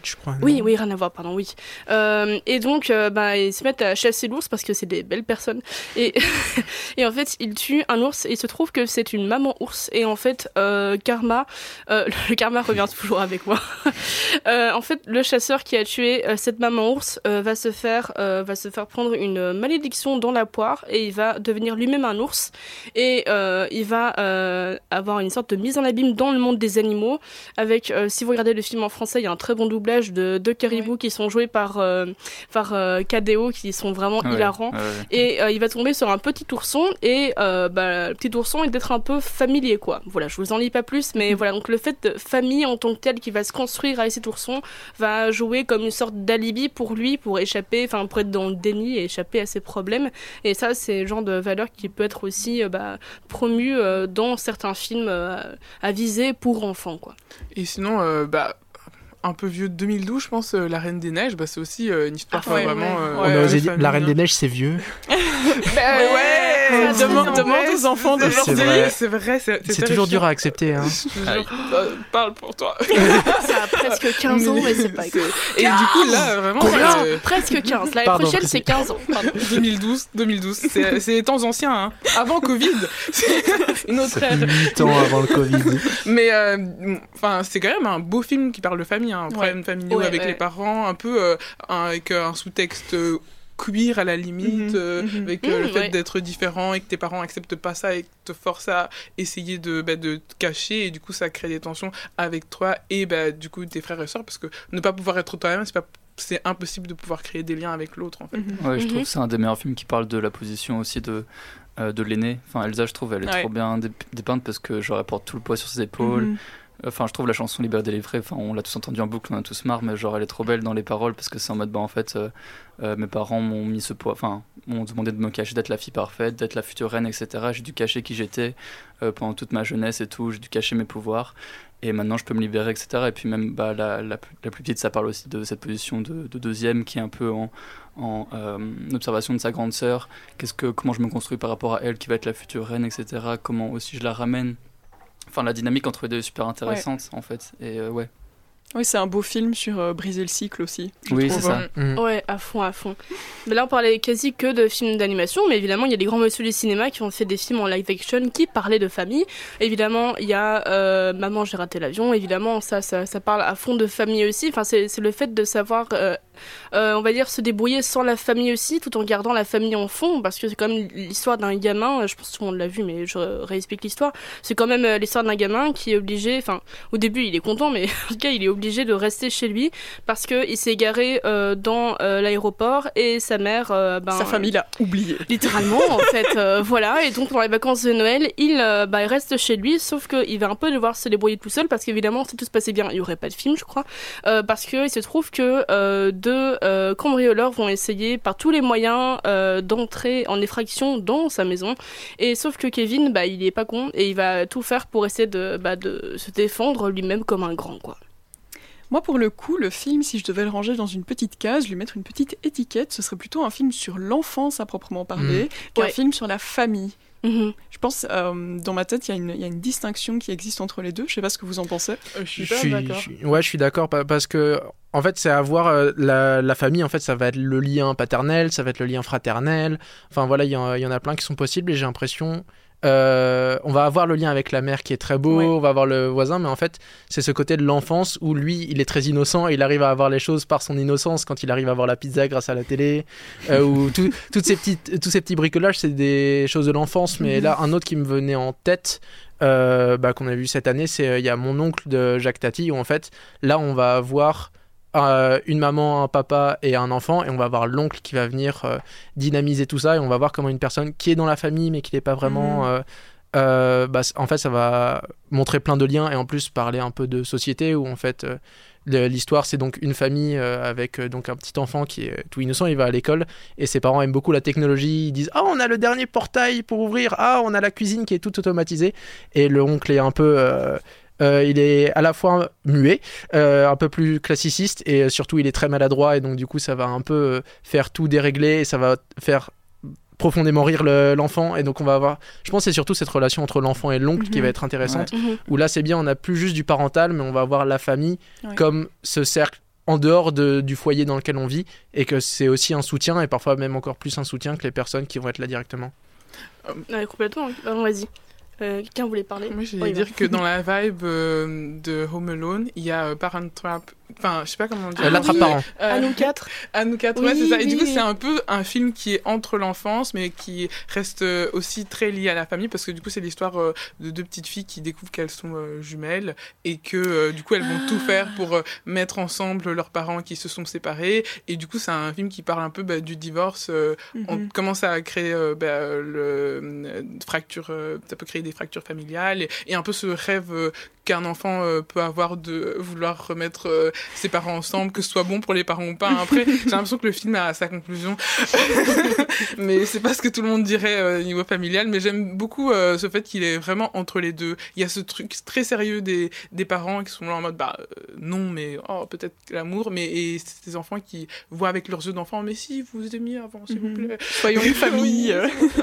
Oui, oui, rien à voir, pardon, oui. Euh, et donc, euh, bah, ils se mettent à chasser l'ours parce que c'est des belles personnes. Et, et en fait, ils tuent un ours et il se trouve que c'est une maman ours. Et en fait, euh, karma, euh, le karma revient toujours avec moi. euh, en fait, le chasseur qui a tué euh, cette maman ours euh, va se faire, euh, va se faire prendre une malédiction dans la poire et il va devenir lui-même un ours. Et euh, il va euh, avoir une sorte de mise en abîme dans le monde des animaux. Avec, euh, si vous regardez le film en français, il y a un très bon doublage de deux caribous ouais. qui sont joués par euh, par euh, K D O, qui sont vraiment ouais, hilarants. Ouais, ouais. Et euh, il va tomber sur un petit ourson et euh, bah, le petit ourson est d'être un peu familier, quoi. Voilà, je vous en lis pas plus, mais mmh. voilà. Donc le fait de famille en tant que telle qui va se construire avec cet ourson va jouer comme une sorte d'alibi pour lui, pour échapper, enfin pour être dans le déni et échapper à ses problèmes. Et ça, c'est le genre de valeur qui peut être aussi euh, bah, promue euh, dans certains films euh, à viser pour enfants, quoi. Et sinon, euh, bah, un peu vieux de deux mille douze, je pense, euh, La Reine des Neiges, bah, c'est aussi euh, une histoire ah, ouais, vraiment... Ouais. Euh, On a osé dire, La Reine des Neiges, c'est vieux. bah, ouais, ouais demande, demande aux enfants d'aujourd'hui. C'est vrai, c'est, vrai, c'est, c'est, c'est toujours dur à accepter. Hein. Jure, euh, parle pour toi. Ça a presque quinze ans, mais c'est pas grave. Et du coup, là, vraiment... Euh... Presque quinze. L'année Pardon, prochaine, c'est quinze ans. Pardon. deux mille douze, deux mille douze. C'est, c'est les temps anciens, hein. Avant Covid. C'est une autre ère. huit ans avant le Covid. Mais, enfin, euh, c'est quand même un beau film qui parle de famille, hein. Problèmes ouais. familiaux ouais, avec ouais. les parents, un peu euh, un, avec euh, un sous-texte... Euh, queer à la limite, mmh, euh, mmh. avec euh, mmh, le fait ouais. d'être différent et que tes parents acceptent pas ça et te forcent à essayer de, bah, de te cacher et du coup ça crée des tensions avec toi et bah, du coup tes frères et sœurs parce que ne pas pouvoir être toi-même c'est pas c'est impossible de pouvoir créer des liens avec l'autre en fait. Mmh. Ouais, je trouve que c'est un des meilleurs films qui parle de la position aussi de euh, de l'aîné. Enfin Elsa, je trouve elle est ouais. trop bien dépeinte parce que genre elle porte tout le poids sur ses épaules. Mmh. Enfin, je trouve la chanson Libérée délivrée, enfin, on l'a tous entendu en boucle, on a tous marre, mais genre elle est trop belle dans les paroles parce que c'est en mode, bah en fait, euh, euh, mes parents m'ont mis ce poids, enfin, m'ont demandé de me cacher, d'être la fille parfaite, d'être la future reine, et cetera. J'ai dû cacher qui j'étais euh, pendant toute ma jeunesse et tout, j'ai dû cacher mes pouvoirs, et maintenant je peux me libérer, et cetera. Et puis même, bah, la, la, la plus petite, ça parle aussi de cette position de, de deuxième qui est un peu en, en euh, observation de sa grande sœur, qu'est-ce que, comment je me construis par rapport à elle qui va être la future reine, et cetera. Comment aussi je la ramène. Enfin, la dynamique entre les deux est super intéressante, ouais. en fait. Et euh, ouais. Oui, c'est un beau film sur euh, briser le cycle aussi. Oui, trouve. c'est ça. Mmh. Ouais, à fond, à fond. Mais là, on parlait quasi que de films d'animation, mais évidemment, il y a des grands messieurs du cinéma qui ont fait des films en live action qui parlaient de famille. Évidemment, il y a euh, Maman, j'ai raté l'avion. Évidemment, ça, ça, ça parle à fond de famille aussi. Enfin, c'est, c'est le fait de savoir, euh, euh, on va dire, se débrouiller sans la famille aussi, tout en gardant la famille en fond, parce que c'est quand même l'histoire d'un gamin. Je pense que tout le monde l'a vu, mais je réexplique l'histoire. C'est quand même l'histoire d'un gamin qui est obligé. Enfin, au début, il est content, mais en tout cas, il est obligé obligé de rester chez lui parce qu'il s'est égaré euh, dans euh, l'aéroport et sa mère... Euh, ben, sa famille l'a oublié. Littéralement, en fait. Euh, voilà. Et donc, pendant les vacances de Noël, il, euh, bah, il reste chez lui, sauf qu'il va un peu devoir se débrouiller tout seul parce qu'évidemment, si tout se passait bien, il n'y aurait pas de film, je crois. Euh, parce qu'il se trouve que euh, deux euh, cambrioleurs vont essayer par tous les moyens euh, d'entrer en effraction dans sa maison. Et sauf que Kevin, bah, il est pas con et il va tout faire pour essayer de, bah, de se défendre lui-même comme un grand, quoi. Moi, pour le coup, le film, si je devais le ranger dans une petite case, lui mettre une petite étiquette, ce serait plutôt un film sur l'enfance à proprement parler, mmh. qu'un ouais. film sur la famille. Mmh. Je pense, euh, dans ma tête, il y, y a une distinction qui existe entre les deux. Je sais pas ce que vous en pensez. Euh, je suis je pas suis, d'accord. Je suis, ouais, je suis d'accord parce que, en fait, c'est à voir euh, la, la famille. En fait, ça va être le lien paternel, ça va être le lien fraternel. Enfin, voilà, il y, y en a plein qui sont possibles et j'ai l'impression... Euh, on va avoir le lien avec la mère qui est très beau, ouais. on va avoir le voisin, mais en fait c'est ce côté de l'enfance où lui il est très innocent et il arrive à avoir les choses par son innocence quand il arrive à avoir la pizza grâce à la télé euh, ou tout, toutes ces petites, tous ces petits bricolages c'est des choses de l'enfance. Mais là un autre qui me venait en tête euh, bah, qu'on a vu cette année, c'est il y a Mon oncle de Jacques Tati où en fait là on va avoir Euh, une maman, un papa et un enfant et on va avoir l'oncle qui va venir euh, dynamiser tout ça et on va voir comment une personne qui est dans la famille mais qui n'est pas vraiment mmh. euh, euh, bah, en fait ça va montrer plein de liens et en plus parler un peu de société où en fait euh, l'histoire c'est donc une famille euh, avec euh, donc un petit enfant qui est tout innocent, il va à l'école et ses parents aiment beaucoup la technologie, ils disent ah oh, on a le dernier portail pour ouvrir, ah on a la cuisine qui est toute automatisée et le oncle est un peu euh, Euh, il est à la fois muet, euh, un peu plus classiciste et surtout il est très maladroit et donc du coup ça va un peu faire tout dérégler et ça va faire profondément rire le, l'enfant et donc on va avoir, je pense que c'est surtout cette relation entre l'enfant et l'oncle mmh. qui va être intéressante ouais. mmh. où là c'est bien, on n'a plus juste du parental mais on va avoir la famille ouais. comme ce cercle en dehors de, du foyer dans lequel on vit, et que c'est aussi un soutien, et parfois même encore plus un soutien que les personnes qui vont être là directement. Ouais, complètement. Allons, vas-y. Euh, quelqu'un voulait parler? Moi, j'allais dire va. que dans la vibe euh, de Home Alone, il y a euh, Parent Trap. Enfin, je sais pas comment dire. Euh, L'attrape-parent. Euh, à nous quatre. À nous quatre, oui, ouais, c'est ça. Et oui, du coup, oui. c'est un peu un film qui est entre l'enfance, mais qui reste aussi très lié à la famille, parce que du coup, c'est l'histoire euh, de deux petites filles qui découvrent qu'elles sont euh, jumelles, et que euh, du coup, elles vont ah. tout faire pour euh, mettre ensemble leurs parents qui se sont séparés. Et du coup, c'est un film qui parle un peu bah, du divorce. Euh, mm-hmm. On commence à créer euh, bah, le euh, fracture, euh, ça peut créer des fractures familiales, et, et un peu ce rêve euh, qu'un enfant euh, peut avoir de vouloir remettre euh, ses parents ensemble, que ce soit bon pour les parents ou pas. Après, j'ai l'impression que le film a sa conclusion. Mais c'est pas ce que tout le monde dirait au euh, niveau familial. Mais j'aime beaucoup euh, ce fait qu'il est vraiment entre les deux. Il y a ce truc très sérieux des, des parents qui sont là en mode, bah euh, non, mais oh, peut-être l'amour. Mais et c'est des enfants qui voient avec leurs yeux d'enfant, mais si, vous vous aimiez avant, s'il mm-hmm. vous plaît. Soyons une famille.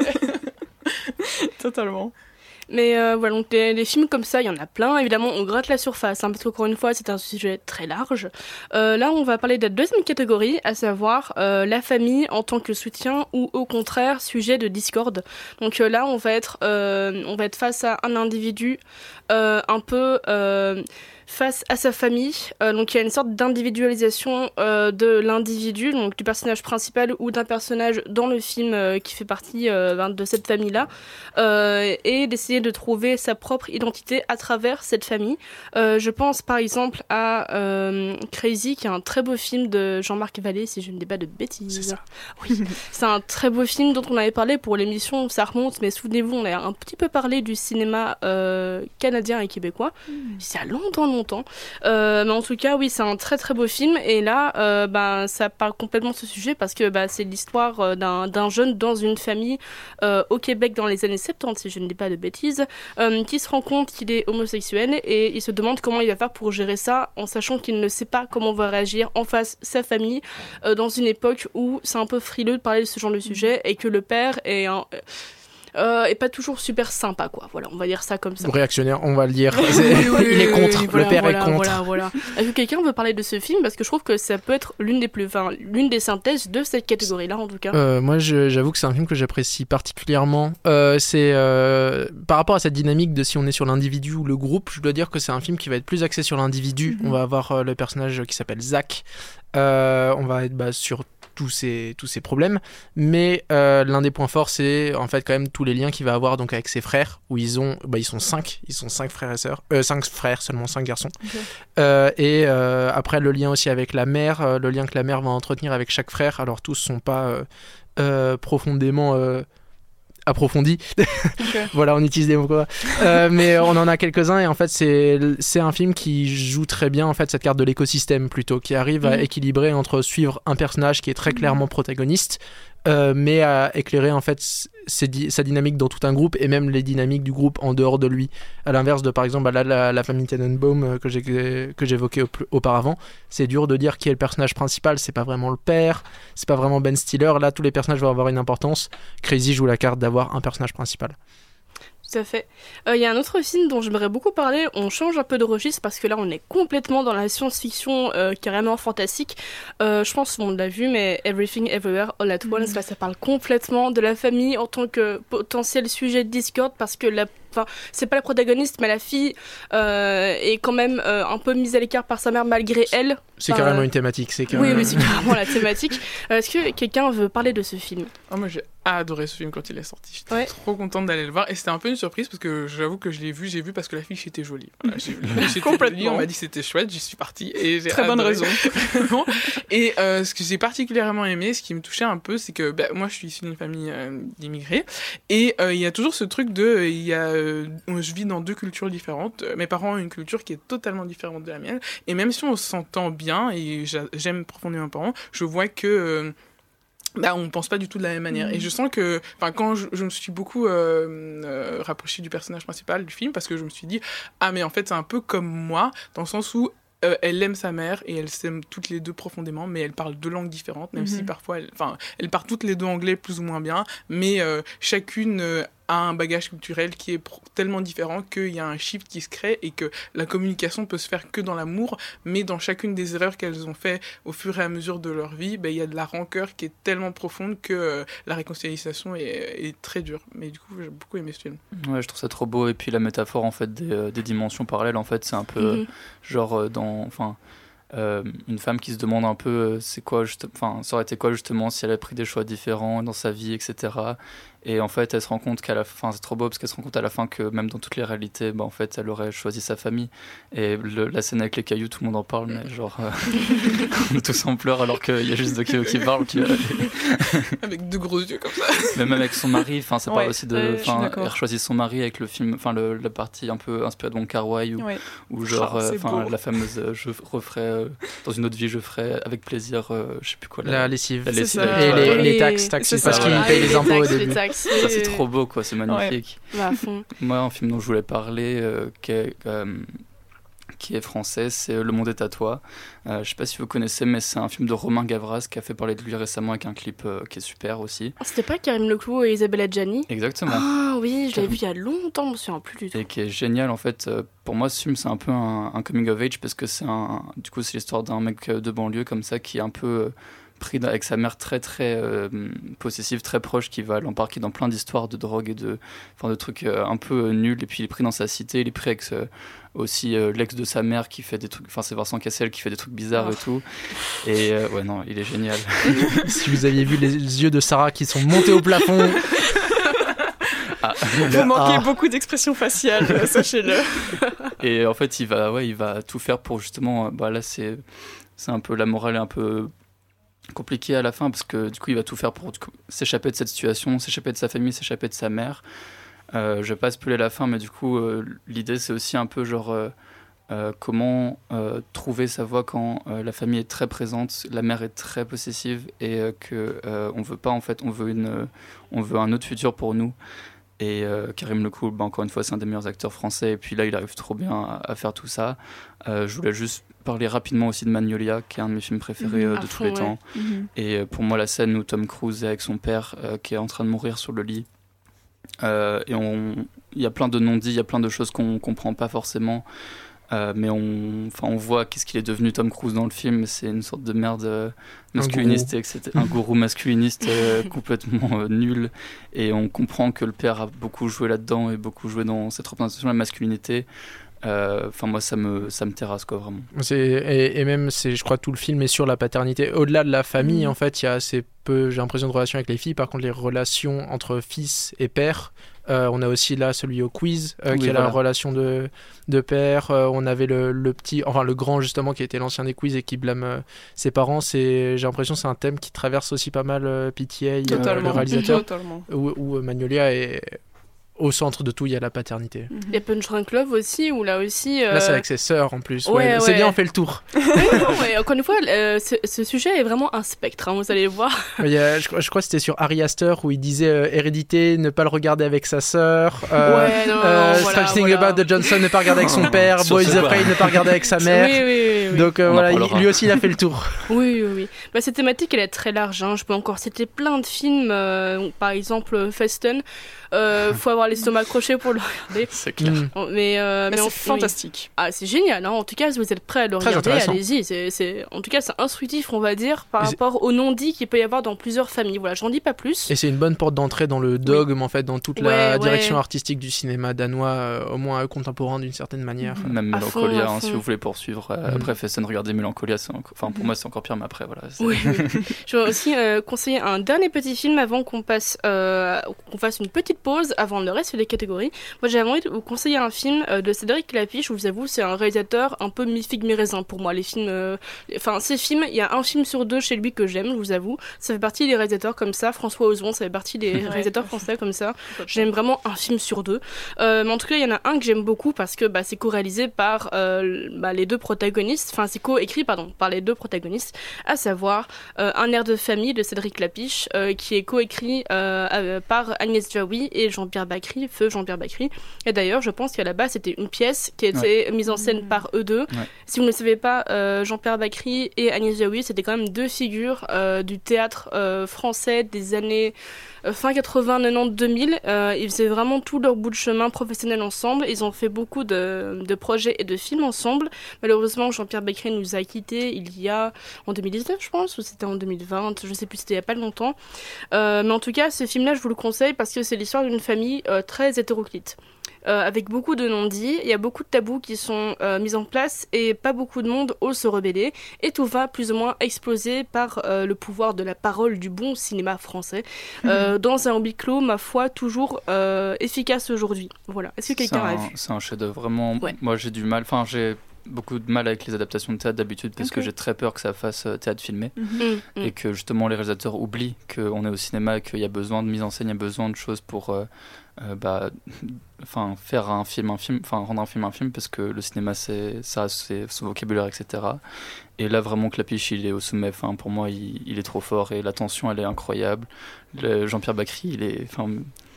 Totalement. Mais euh, voilà, donc les, les films comme ça, il y en a plein. Évidemment, on gratte la surface, hein, parce qu'encore une fois, c'est un sujet très large. Euh, là, on va parler de la deuxième catégorie, à savoir euh, la famille en tant que soutien ou au contraire sujet de discorde. Donc euh, là, on va être, euh, on va être face à un individu euh, un peu euh, face à sa famille. Euh, donc il y a une sorte d'individualisation euh, de l'individu, donc du personnage principal ou d'un personnage dans le film euh, qui fait partie euh, de cette famille-là, euh, et d'essayer de trouver sa propre identité à travers cette famille. Euh, je pense par exemple à euh, Crazy, qui est un très beau film de Jean-Marc Vallée, si je ne dis pas de bêtises. C'est ça. Oui, c'est un très beau film dont on avait parlé pour l'émission, ça remonte, mais souvenez-vous, on a un petit peu parlé du cinéma euh, canadien et québécois. Mmh. C'est à longtemps, longtemps. Euh, mais en tout cas, oui, c'est un très très beau film. Et là, euh, bah, ça parle complètement de ce sujet parce que bah, c'est l'histoire euh, d'un, d'un jeune dans une famille euh, au Québec dans les années soixante-dix, si je ne dis pas de bêtises, euh, qui se rend compte qu'il est homosexuel et il se demande comment il va faire pour gérer ça en sachant qu'il ne sait pas comment va réagir en face sa famille euh, dans une époque où c'est un peu frileux de parler de ce genre de sujet et que le père est un... Euh, et pas toujours super sympa, quoi. Voilà, on va dire ça comme ça. Réactionnaire, on va le dire. C'est... oui, il est contre, voilà, le père voilà, est contre. Voilà, voilà. Est-ce que quelqu'un veut parler de ce film? Parce que je trouve que ça peut être l'une des plus, enfin, l'une des synthèses de cette catégorie-là, en tout cas. Euh, moi, je, j'avoue que c'est un film que j'apprécie particulièrement. Euh, c'est euh, par rapport à cette dynamique de si on est sur l'individu ou le groupe, je dois dire que c'est un film qui va être plus axé sur l'individu. Mm-hmm. On va avoir euh, le personnage qui s'appelle Zach. Euh, on va être bah, sur tous ces, tous ces problèmes, mais euh, l'un des points forts, c'est en fait quand même tous les liens qu'il va avoir donc avec ses frères, où ils ont, bah, ils sont cinq, ils sont cinq frères et sœurs, euh, cinq frères, seulement cinq garçons. Okay. Euh, et euh, après le lien aussi avec la mère, euh, le lien que la mère va entretenir avec chaque frère. Alors tous sont pas euh, euh, profondément euh, approfondi. Okay. Voilà, on utilise des mots quoi. Euh, mais on en a quelques-uns et en fait c'est c'est un film qui joue très bien en fait cette carte de l'écosystème plutôt, qui arrive mmh. à équilibrer entre suivre un personnage qui est très clairement protagoniste, euh, mais à éclairer en fait ses, sa dynamique dans tout un groupe et même les dynamiques du groupe en dehors de lui. À l'inverse de par exemple bah, là, la, la famille Tenenbaum que j'ai que j'évoquais auparavant, c'est dur de dire qui est le personnage principal. C'est pas vraiment le père, c'est pas vraiment Ben Stiller. Là, tous les personnages vont avoir une importance. Crazy joue la carte d'avoir un personnage principal. Tout à fait. Il euh, y a un autre film dont j'aimerais beaucoup parler. On change un peu de registre parce que là, on est complètement dans la science-fiction euh, carrément fantastique. Euh, je pense qu'on l'a vu, mais Everything Everywhere All at Once, mm. là, ça parle complètement de la famille en tant que potentiel sujet de discorde parce que la Enfin, c'est pas la protagoniste, mais la fille euh, est quand même euh, un peu mise à l'écart par sa mère malgré elle. C'est enfin, carrément une thématique. C'est carrément... Oui, oui, c'est carrément la thématique. Euh, est-ce que quelqu'un veut parler de ce film? Oh, moi, j'ai adoré ce film quand il est sorti. J'étais ouais. trop contente d'aller le voir. Et c'était un peu une surprise parce que j'avoue que je l'ai vu. J'ai vu parce que la fiche était jolie. Voilà, j'ai vu la fiche était jolie. On m'a dit que c'était chouette. J'y suis partie. Et j'ai Très adoré. bonne raison. Et euh, ce que j'ai particulièrement aimé, ce qui me touchait un peu, c'est que bah, moi, je suis issue d'une famille euh, d'immigrés. Et il euh, y a toujours ce truc de. Il y a, euh, je vis dans deux cultures différentes. Mes parents ont une culture qui est totalement différente de la mienne. Et même si on s'entend bien, et j'aime profondément mes parents, je vois que... Euh, bah, on pense pas du tout de la même manière. Mmh. Et je sens que, enfin, quand je, je me suis beaucoup euh, euh, rapprochée du personnage principal du film, parce que je me suis dit, ah, mais en fait, c'est un peu comme moi, dans le sens où Euh, elle aime sa mère et elles s'aiment toutes les deux profondément, mais elles parlent deux langues différentes, même mm-hmm. si parfois, elles, enfin, elles parlent toutes les deux anglais plus ou moins bien, mais euh, chacune euh, a un bagage culturel qui est pro- tellement différent qu'il y a un shift qui se crée et que la communication peut se faire que dans l'amour, mais dans chacune des erreurs qu'elles ont fait au fur et à mesure de leur vie, ben, il y a de la rancœur qui est tellement profonde que euh, la réconciliation est, est très dure. Mais du coup, j'ai beaucoup aimé ce film. Ouais, je trouve ça trop beau. Et puis la métaphore en fait des, euh, des dimensions parallèles, en fait, c'est un peu Mhm. euh, genre euh, dans, enfin, euh, une femme qui se demande un peu, euh, c'est quoi, juste, enfin, ça aurait été quoi justement si elle avait pris des choix différents dans sa vie, et cetera. Et en fait, elle se rend compte qu'à la fin, c'est trop beau parce qu'elle se rend compte à la fin que même dans toutes les réalités, bah, en fait, elle aurait choisi sa famille. Et le- la scène avec les cailloux, tout le monde en parle, mais genre, euh, on est tous en pleurs alors qu'il y a juste deux cailloux qui parlent. Tu vois. Avec deux gros yeux comme ça. Mais même avec son mari, enfin, ça parle Ouais, aussi de, ouais, je suis enfin, d'accord. elle choisit son mari avec le film, enfin, le- la partie un peu inspirée de Wong Kar-wai où, Ouais. où genre, Oh, c'est euh, enfin, beau. la fameuse, euh, je referai euh, dans une autre vie, je ferai avec plaisir, euh, je sais plus quoi. La lessive. La lessive ça. avec- Et les, ouais. les taxes, taxes C'est parce ça, qu'ils voilà. payent Ah, les impôts au taxes, début. les taxes. Ça, c'est trop beau, quoi, c'est magnifique. Bah, à fond. Moi, un film dont je voulais parler, euh, qui, est, euh, qui est français, c'est Le Monde est à toi. Euh, je sais pas si vous connaissez, mais c'est un film de Romain Gavras qui a fait parler de lui récemment avec un clip euh, qui est super aussi. C'était pas Karim Leclou et Isabelle Adjani? Exactement. Ah oui, je l'avais vu il y a longtemps, je me souviens plus du tout. Et qui est génial en fait. Euh, pour moi, ce film c'est un peu un, un coming of age parce que c'est un, du coup c'est l'histoire d'un mec euh, de banlieue comme ça qui est un peu euh, pris dans- avec sa mère très très euh, possessive, très proche, qui va l'embarquer dans plein d'histoires de drogue et de, enfin, de trucs euh, un peu euh, nuls. Et puis il est pris dans sa cité, il est pris avec ce- aussi euh, l'ex de sa mère qui fait des trucs, enfin c'est Vincent Cassel qui fait des trucs bizarres Oh. et tout. Et euh, ouais non, il est génial. Si vous aviez vu les yeux de Sarah qui sont montés au plafond. Ah. Vous manquez Ah. beaucoup d'expressions faciales, euh, sachez-le. Et en fait, il va, ouais, il va tout faire pour justement. euh, Bah là, c'est, c'est un peu la morale est un peu compliquée à la fin parce que du coup, il va tout faire pour du coup, s'échapper de cette situation, s'échapper de sa famille, s'échapper de sa mère. Euh, je vais pas spoiler la fin, mais du coup, euh, l'idée c'est aussi un peu genre euh, euh, comment euh, trouver sa voie quand euh, la famille est très présente, la mère est très possessive et euh, que euh, on veut pas en fait, on veut une, euh, on veut un autre futur pour nous. Et euh, Karim Leclou, bah, encore une fois, c'est un des meilleurs acteurs français. Et puis là, il arrive trop bien à, à faire tout ça. Euh, je voulais juste parler rapidement aussi de Magnolia, qui est un de mes films préférés euh, À de fond, tous les ouais. temps. Et euh, pour moi, la scène où Tom Cruise est avec son père, euh, qui est en train de mourir sur le lit. Euh, et on, il y a plein de non-dits, il y a plein de choses qu'on comprend pas forcément. Euh, mais on, enfin, on voit qu'est-ce qu'il est devenu Tom Cruise dans le film. C'est une sorte de merde euh, masculiniste, et cetera. Un gourou masculiniste euh, complètement euh, nul. Et on comprend que le père a beaucoup joué là-dedans et beaucoup joué dans cette représentation de la masculinité. Enfin, moi, ça me, ça me terrasse, quoi, vraiment. C'est, et, et même, c'est, je crois, tout le film est sur la paternité. Au-delà de la famille, Mhm. en fait, il y a assez peu, j'ai l'impression, de relations avec les filles. Par contre, les relations entre fils et père, euh, on a aussi là celui au quiz, euh, Oui, qui est voilà. la relation de, de père. Euh, on avait le, le petit, enfin le grand, justement, qui était l'ancien des quiz et qui blâme euh, ses parents. C'est, j'ai l'impression que c'est un thème qui traverse aussi pas mal euh, P T A, euh, Totalement. le réalisateur, Totalement. où, où euh, Magnolia est au centre de tout, il y a la paternité. Il y a Punch Drunk Love aussi, où là aussi. euh, Là, c'est avec ses sœurs en plus. ouais, Ouais, c'est ouais. bien, on fait le tour. Oui, non, ouais, encore une fois, euh, ce, ce sujet est vraiment un spectre, hein, vous allez le voir. Il y a- je, crois- je crois que c'était sur Ari Aster où il disait euh, hérédité, ne pas le regarder avec sa sœur. Euh, ouais, non, non, euh, voilà, Strange Thing voilà. About de Johnson, ne pas regarder avec son père. Surtout Boys pas. Afraid, ne pas regarder avec sa mère. Oui, oui, oui. oui. Donc euh, On en voilà, il- parlera. lui aussi il a fait le tour. Oui, oui, oui. Bah, cette thématique, elle est très large. Hein. Je peux encore citer plein de films. euh, par exemple, Festen. Euh, faut avoir l'estomac accroché pour le regarder. C'est clair. Mm. Mais, euh, Mais mais c'est en- fantastique. oui. Ah, c'est génial. Hein. En tout cas, si vous êtes prêts à le Très regarder, intéressant. allez-y. C'est, c'est... En tout cas, c'est instructif, on va dire, par Et c'est- rapport aux non-dits qu'il peut y avoir dans plusieurs familles. Voilà, j'en dis pas plus. Et c'est une bonne porte d'entrée dans le dogme, en fait, dans toute la Ouais, direction ouais. artistique du cinéma danois, euh, au moins euh, contemporain d'une certaine manière. Même À fond, Mélancolia, à hein, si fond. vous voulez poursuivre. Euh, Mhm. Après Festen, regardez Mélancolia. C'est encore... Enfin, pour moi, c'est encore pire, mais après, voilà. c'est- Oui, oui. Je vais aussi euh, conseiller un dernier petit film avant qu'on passe, euh, qu'on fasse une petite pause avant le reste des catégories. Moi, j'avais envie de vous conseiller un film euh, de Cédric Clapiche. Je vous avoue, c'est un réalisateur un peu mi-figue mi-raisin pour moi. Les films, euh, enfin, ces films, il y a un film sur deux chez lui que j'aime. Je vous avoue, ça fait partie des réalisateurs comme ça. François Ozon, ça fait partie des réalisateurs français comme ça. J'aime vraiment un film sur deux. Euh, mais en tout cas, il y en a un que j'aime beaucoup parce que bah, c'est co-réalisé par euh, bah, les deux protagonistes. Enfin, c'est co-écrit, pardon, par les deux protagonistes, à savoir euh, Un air de famille de Cédric Clapiche, euh, qui est co-écrit euh, euh, par Agnès Jaoui et Jean-Pierre Bacry. Bacri, feu Jean-Pierre Bacri. Et d'ailleurs, je pense qu'à la base, c'était une pièce qui était ouais. mise en scène par eux deux. Ouais. Si vous ne le savez pas, euh, Jean-Pierre Bacri et Agnès Jaoui, c'était quand même deux figures euh, du théâtre euh, français des années euh, fin quatre-vingts, quatre-vingt-dix, deux mille. Euh, ils faisaient vraiment tout leur bout de chemin professionnel ensemble. Ils ont fait beaucoup de, de projets et de films ensemble. Malheureusement, Jean-Pierre Bacri nous a quittés il y a en deux mille dix-neuf, je pense, ou c'était en deux mille vingt, je sais plus, c'était il y a pas longtemps. Euh, mais en tout cas, ce film-là, je vous le conseille parce que c'est l'histoire d'une famille euh, très hétéroclite. Euh, avec beaucoup de non-dits, il y a beaucoup de tabous qui sont euh, mis en place et pas beaucoup de monde ose se rebeller et tout va plus ou moins exploser par euh, le pouvoir de la parole du bon cinéma français euh, dans un huis clos, ma foi, toujours euh, efficace aujourd'hui. Voilà. Est-ce que quelqu'un a vu ? C'est un chef-d'œuvre vraiment. Ouais. Moi, j'ai du mal. Enfin, j'ai beaucoup de mal avec les adaptations de théâtre d'habitude parce okay. que j'ai très peur que ça fasse théâtre filmé mm-hmm. et que justement les réalisateurs oublient qu'on est au cinéma et qu'il y a besoin de mise en scène, il y a besoin de choses pour euh, euh, bah, enfin, faire un film un film, enfin rendre un film un film parce que le cinéma c'est ça, c'est son vocabulaire, et cetera. Et là vraiment Clapiche il est au sommet. Enfin pour moi il, il est trop fort et la tension elle est incroyable. Le Jean-Pierre Bacri il est, enfin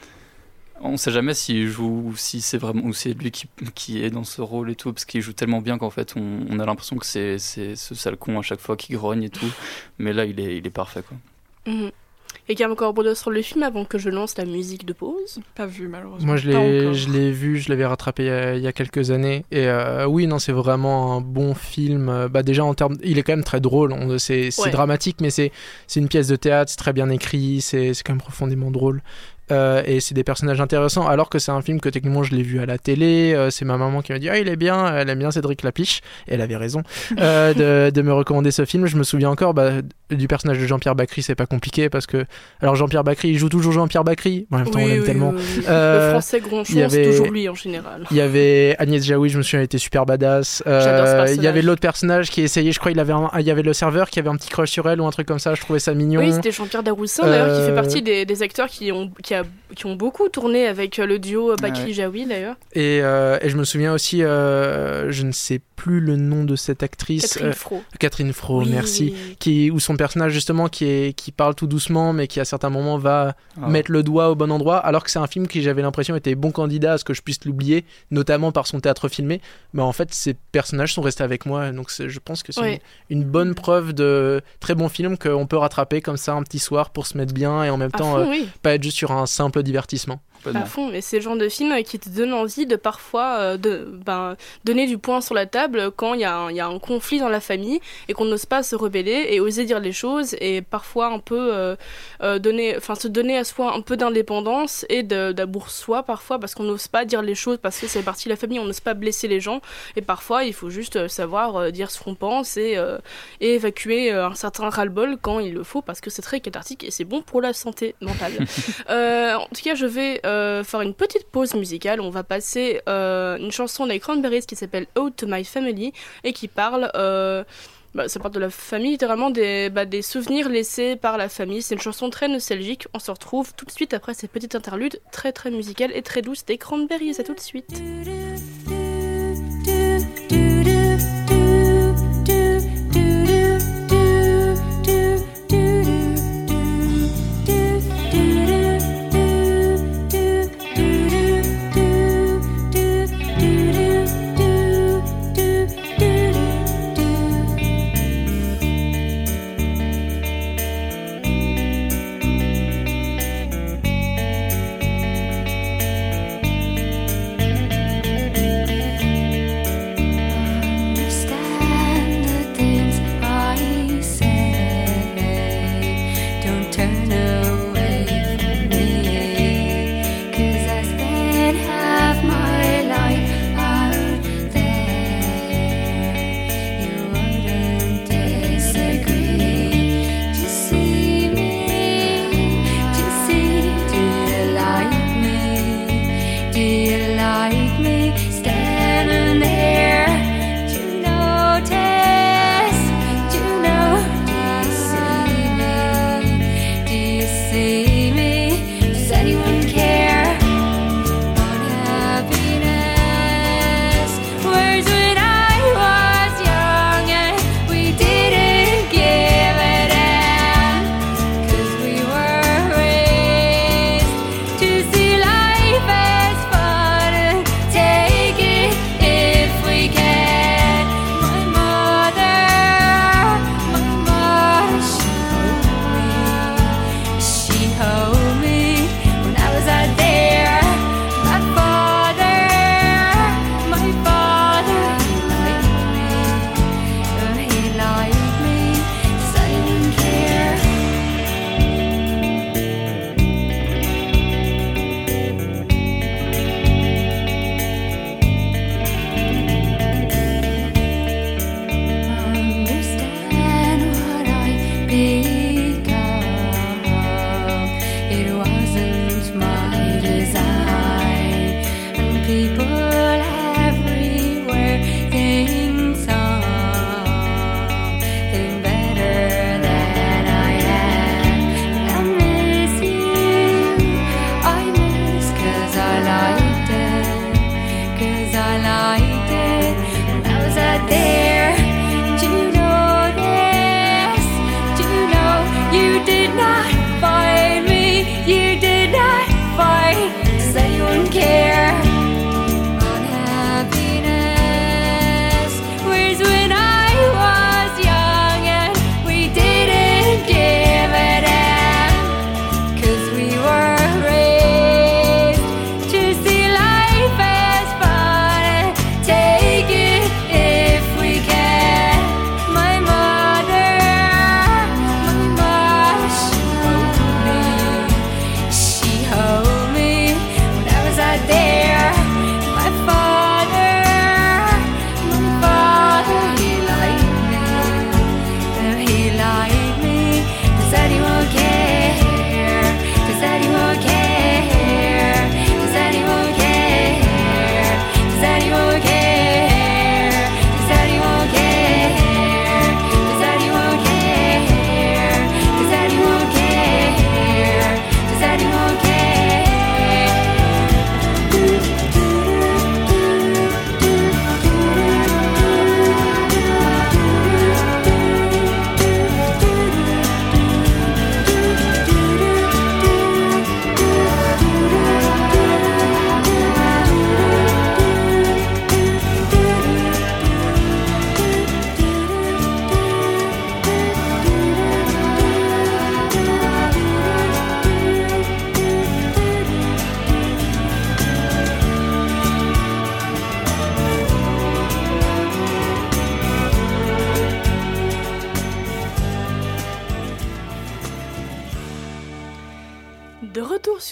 on sait jamais s'il joue ou si c'est vraiment ou c'est lui qui, qui est dans ce rôle et tout parce qu'il joue tellement bien qu'en fait on, on a l'impression que c'est, c'est ce sale con à chaque fois qui grogne et tout, mais là il est, il est parfait quoi. Mm-hmm. Et qui a encore abordé sur le film avant que je lance la musique de pause. Pas vu malheureusement. Moi je l'ai, je l'ai vu, je l'avais rattrapé il y a, il y a quelques années et euh, oui non c'est vraiment un bon film. Bah déjà en termes, il est quand même très drôle. On, c'est, c'est ouais. dramatique mais c'est, c'est une pièce de théâtre, c'est très bien écrit, c'est, c'est quand même profondément drôle. Euh, et c'est des personnages intéressants alors que c'est un film que techniquement je l'ai vu à la télé, euh, c'est ma maman qui m'a dit ah il est bien, elle aime bien Cédric Clapiche et elle avait raison euh, de, de me recommander ce film. Je me souviens encore bah, du personnage de Jean-Pierre Bacri, c'est pas compliqué parce que alors Jean-Pierre Bacri il joue toujours Jean-Pierre Bacri, en même temps oui, on l'aime oui, tellement oui, oui. Euh, le français gronchon avait... c'est toujours lui en général. Il y avait Agnès Jaoui, je me souviens, elle était super badass. Euh, J'adore ce personnage. Il y avait l'autre personnage qui essayait, je crois il avait un... il y avait le serveur qui avait un petit crush sur elle ou un truc comme ça, je trouvais ça mignon. Oui c'était Jean-Pierre Daroussin d'ailleurs euh... qui fait partie des, des acteurs qui ont, qui, a, qui ont beaucoup tourné avec le duo Bacri-Jaoui ouais. d'ailleurs. Et, euh, et je me souviens aussi, euh, je ne sais plus le nom de cette actrice. Catherine euh, Fro. Catherine Fro, oui. merci. Qui, où son personnage justement qui, est, qui parle tout doucement mais qui à certains moments va oh. mettre le doigt au bon endroit alors que c'est un film qui j'avais l'impression était bon candidat à ce que je puisse l'oublier, notamment par son théâtre filmé. Mais en fait ces personnages sont restés avec moi donc c'est, je pense que c'est ouais. une, une bonne preuve de très bon film qu'on peut rattraper comme ça un petit soir pour se mettre bien et en même à temps fond, euh, oui. pas être juste sur un simple divertissement. À fond, et c'est le genre de film qui te donne envie de parfois euh, de, ben, donner du poing sur la table quand il y, y a un conflit dans la famille et qu'on n'ose pas se rebeller et oser dire les choses et parfois un peu euh, euh, donner, enfin se donner à soi un peu d'indépendance et de, d'amour soi parfois parce qu'on n'ose pas dire les choses parce que c'est partie de la famille, on n'ose pas blesser les gens et parfois il faut juste savoir euh, dire ce qu'on pense et, euh, et évacuer euh, un certain ras-le-bol quand il le faut parce que c'est très cathartique et c'est bon pour la santé mentale. euh, en tout cas je vais euh, Euh, faire une petite pause musicale. On va passer euh, une chanson des Cranberries qui s'appelle Ode to My Family et qui parle euh, bah, ça parle de la famille, littéralement des, bah, des souvenirs laissés par la famille. C'est une chanson très nostalgique. On se retrouve tout de suite après cette petite interlude très très musicale et très douce des Cranberries. À tout de suite.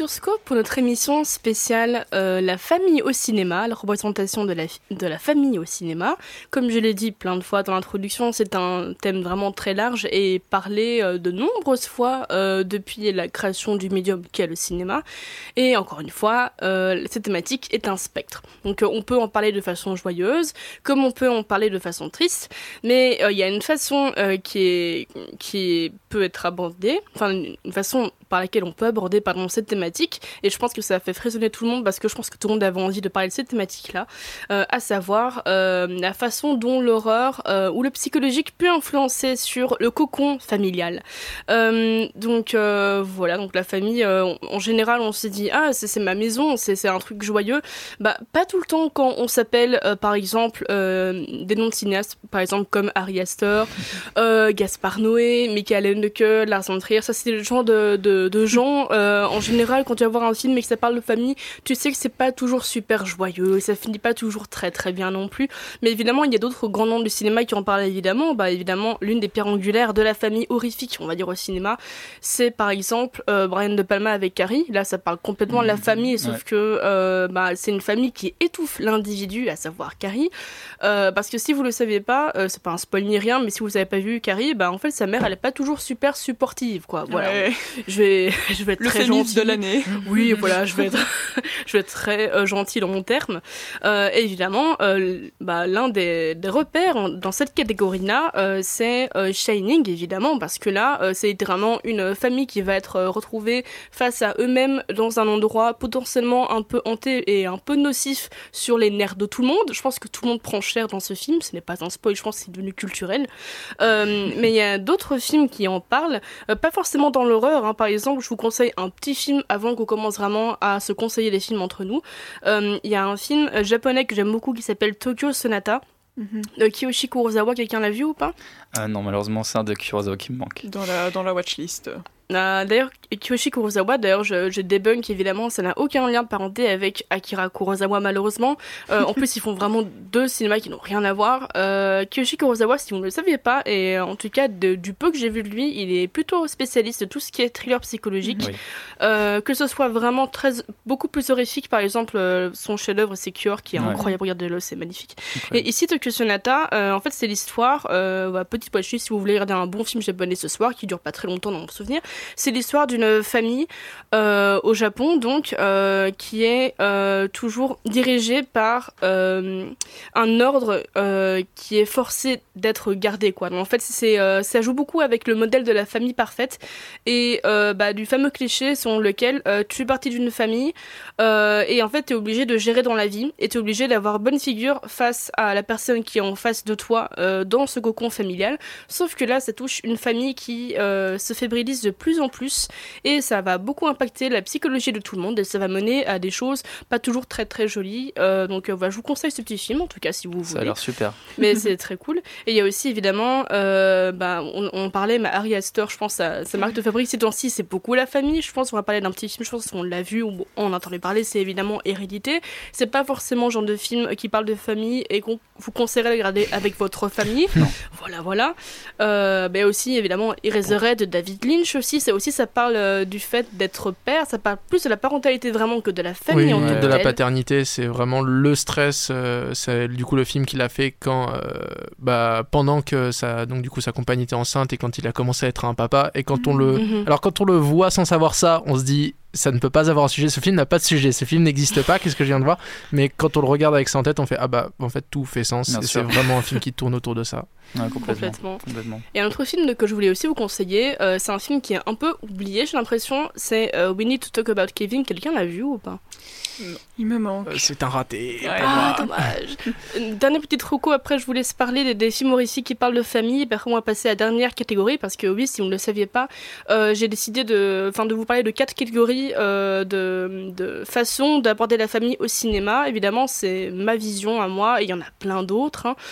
sur Scope pour notre émission spéciale euh, La famille au cinéma, la représentation de la, de la famille au cinéma. Comme je l'ai dit plein de fois dans l'introduction, c'est un thème vraiment très large et parlé euh, de nombreuses fois euh, depuis la création du médium qu'est le cinéma. Et encore une fois, euh, cette thématique est un spectre. Donc euh, on peut en parler de façon joyeuse, comme on peut en parler de façon triste, mais il euh, y a une façon euh, qui, est, qui peut être abordée, enfin une façon par laquelle on peut aborder pardon, cette thématique, et je pense que ça a fait frissonner tout le monde parce que je pense que tout le monde avait envie de parler de cette thématique-là, euh, à savoir euh, la façon dont l'horreur euh, ou le psychologique peut influencer sur le cocon familial. Euh, donc euh, voilà, donc la famille, euh, en général on se dit « Ah, c'est, c'est ma maison, c'est, c'est un truc joyeux ». Bah, pas tout le temps quand on s'appelle euh, par exemple euh, des noms de cinéastes, par exemple comme Ari Aster, euh, Gaspard Noé, Michael Haneke, Lars von Trier, ça c'est le genre de, de, de gens, euh, en général quand tu vas voir un film et que ça parle de famille, tu sais que c'est pas toujours super joyeux, et ça finit pas toujours très très bien non plus, mais évidemment il y a d'autres grands noms du cinéma qui en parlent évidemment, bah évidemment l'une des pierres angulaires de la famille horrifique, on va dire au cinéma, c'est par exemple euh, Brian De Palma avec Carrie, là ça parle complètement de la famille, sauf ouais. que euh, bah, c'est une famille qui étouffe l'individu, à savoir Carrie, euh, parce que si vous le savez pas, euh, c'est pas un spoil ni rien, mais si vous avez pas vu Carrie, bah en fait sa mère elle est pas toujours super supportive quoi, voilà, ouais. je vais je vais être le très gentille de l'année. Oui, voilà, je vais être je vais être très euh, gentille dans mon terme. Euh, évidemment, euh, bah, l'un des, des repères en, dans cette catégorie-là, euh, c'est euh, Shining, évidemment, parce que là, euh, c'est littéralement une famille qui va être euh, retrouvée face à eux-mêmes dans un endroit potentiellement un peu hanté et un peu nocif sur les nerfs de tout le monde. Je pense que tout le monde prend cher dans ce film, ce n'est pas un spoil, je pense que c'est devenu culturel. Euh, mais il y a d'autres films qui en parlent, euh, pas forcément dans l'horreur, hein. Par exemple, je vous conseille un petit film avant qu'on commence vraiment à se conseiller des films entre nous. Il euh, y a un film japonais que j'aime beaucoup qui s'appelle Tokyo Sonata. Mm-hmm. De Kiyoshi Kurosawa, quelqu'un l'a vu ou pas? euh, Non, malheureusement, c'est un de Kurosawa qui me manque. Dans la, dans la watchlist. Euh, d'ailleurs, Kiyoshi Kurosawa, d'ailleurs, je, je débunk évidemment, ça n'a aucun lien de parenté avec Akira Kurosawa, malheureusement. Euh, en plus, ils font vraiment deux cinémas qui n'ont rien à voir. Euh, Kiyoshi Kurosawa, si vous ne le saviez pas, et en tout cas, de, du peu que j'ai vu de lui, il est plutôt spécialiste de tout ce qui est thriller psychologique. Oui. Euh, que ce soit vraiment très, beaucoup plus horrifique, par exemple, euh, son chef-d'œuvre, c'est Cure, qui est ouais. incroyable, regardez-le, c'est magnifique. Okay. Et ici, Tokyo Sonata, euh, en fait, c'est l'histoire, euh, bah, petite poche, si vous voulez regarder un bon film japonais ce soir, qui dure pas très longtemps dans mon souvenir. C'est l'histoire d'une famille euh, au Japon, donc, euh, qui est euh, toujours dirigée par euh, un ordre euh, qui est forcé d'être gardé, quoi. Donc, en fait, c'est, euh, ça joue beaucoup avec le modèle de la famille parfaite et euh, bah, du fameux cliché selon lequel euh, tu fais partie d'une famille euh, et en fait, tu es obligé de gérer dans la vie et tu es obligé d'avoir bonne figure face à la personne qui est en face de toi euh, dans ce cocon familial. Sauf que là, ça touche une famille qui euh, se fébrilise de plus en plus et ça va beaucoup impacter la psychologie de tout le monde et ça va mener à des choses pas toujours très très jolies. Euh, donc euh, voilà, je vous conseille ce petit film en tout cas si vous voulez. Ça a l'air super. Mais c'est très cool. Et il y a aussi évidemment, euh, bah, on, on parlait, mais Ari Aster, je pense, sa, sa marque de fabrique ces temps-ci, c'est beaucoup la famille. Je pense qu'on va parler d'un petit film, je pense qu'on l'a vu ou on entendait parler, c'est évidemment Hérédité. C'est pas forcément le genre de film qui parle de famille et qu'on vous conseillerait de regarder avec votre famille. Non. Voilà, voilà. Euh, mais aussi évidemment Eraserhead de David Lynch aussi, c'est aussi ça parle euh, du fait d'être père, ça parle plus de la parentalité vraiment que de la famille oui, en tant que de la telle. paternité, c'est vraiment le stress. Euh, c'est du coup le film qu'il a fait quand, euh, bah, pendant que sa, donc du coup sa compagne était enceinte et quand il a commencé à être un papa et quand on le, mm-hmm. alors quand on le voit sans savoir ça, on se dit ça ne peut pas avoir un sujet. Ce film n'a pas de sujet. Ce film n'existe pas. Qu'est-ce que je viens de voir? Mais quand on le regarde avec ça en tête, on fait ah bah en fait tout fait sens. Et c'est vraiment un film qui tourne autour de ça. Ouais, complètement. complètement. complètement. Et un autre film que je voulais aussi vous conseiller, euh, c'est un film qui est un peu oublié, j'ai l'impression. C'est euh, We Need to Talk About Kevin. Quelqu'un l'a vu ou pas? Non. Il me manque. Euh, c'est un raté. Ouais. Ah, dommage. Dernière petite reco, après je vous laisse parler des, des films horrifiques qui parlent de famille. Et après on va passer à la dernière catégorie parce que oui, si vous ne le saviez pas, euh, j'ai décidé de, enfin, de vous parler de quatre catégories euh, de, de façons d'aborder la famille au cinéma. Évidemment, c'est ma vision à moi et il y en a plein d'autres. Hein.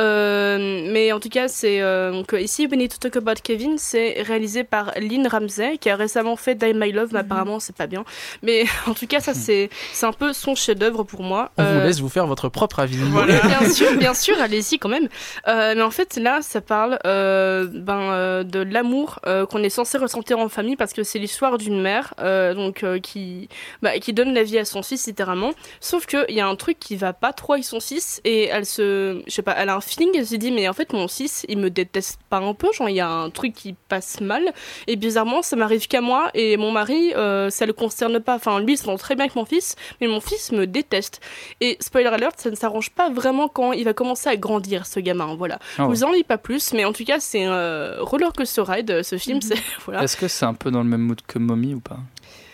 Euh, mais en tout cas, c'est euh, donc, ici, We Need to Talk About Kevin, c'est réalisé par Lynn Ramsey qui a récemment fait Die My Love, mais mm-hmm. apparemment c'est pas bien. Mais en tout cas, ça c'est c'est un peu son chef-d'œuvre pour moi. On euh, vous laisse vous faire votre propre avis. Voilà. Bien sûr, bien sûr, allez-y quand même. Euh, mais en fait, là, ça parle euh, ben, euh, de l'amour euh, qu'on est censé ressentir en famille parce que c'est l'histoire d'une mère. Euh, donc euh, qui, bah, qui donne la vie à son fils littéralement. Sauf qu'il y a un truc qui va pas trop avec son fils et elle se, je sais pas, elle a un feeling, elle se dit mais en fait mon fils il me déteste pas un peu, genre il y a un truc qui passe mal et bizarrement ça m'arrive qu'à moi et mon mari euh, ça le concerne pas. Enfin lui il s'entend très bien avec mon fils, mais mon fils me déteste. Et spoiler alert, ça ne s'arrange pas vraiment quand il va commencer à grandir ce gamin. Voilà. Oh. Je vous en dis pas plus, mais en tout cas c'est un euh, roller coaster ride ce film. Mm-hmm. C'est, voilà. Est-ce que c'est un peu dans le même mood que Mommy ou pas?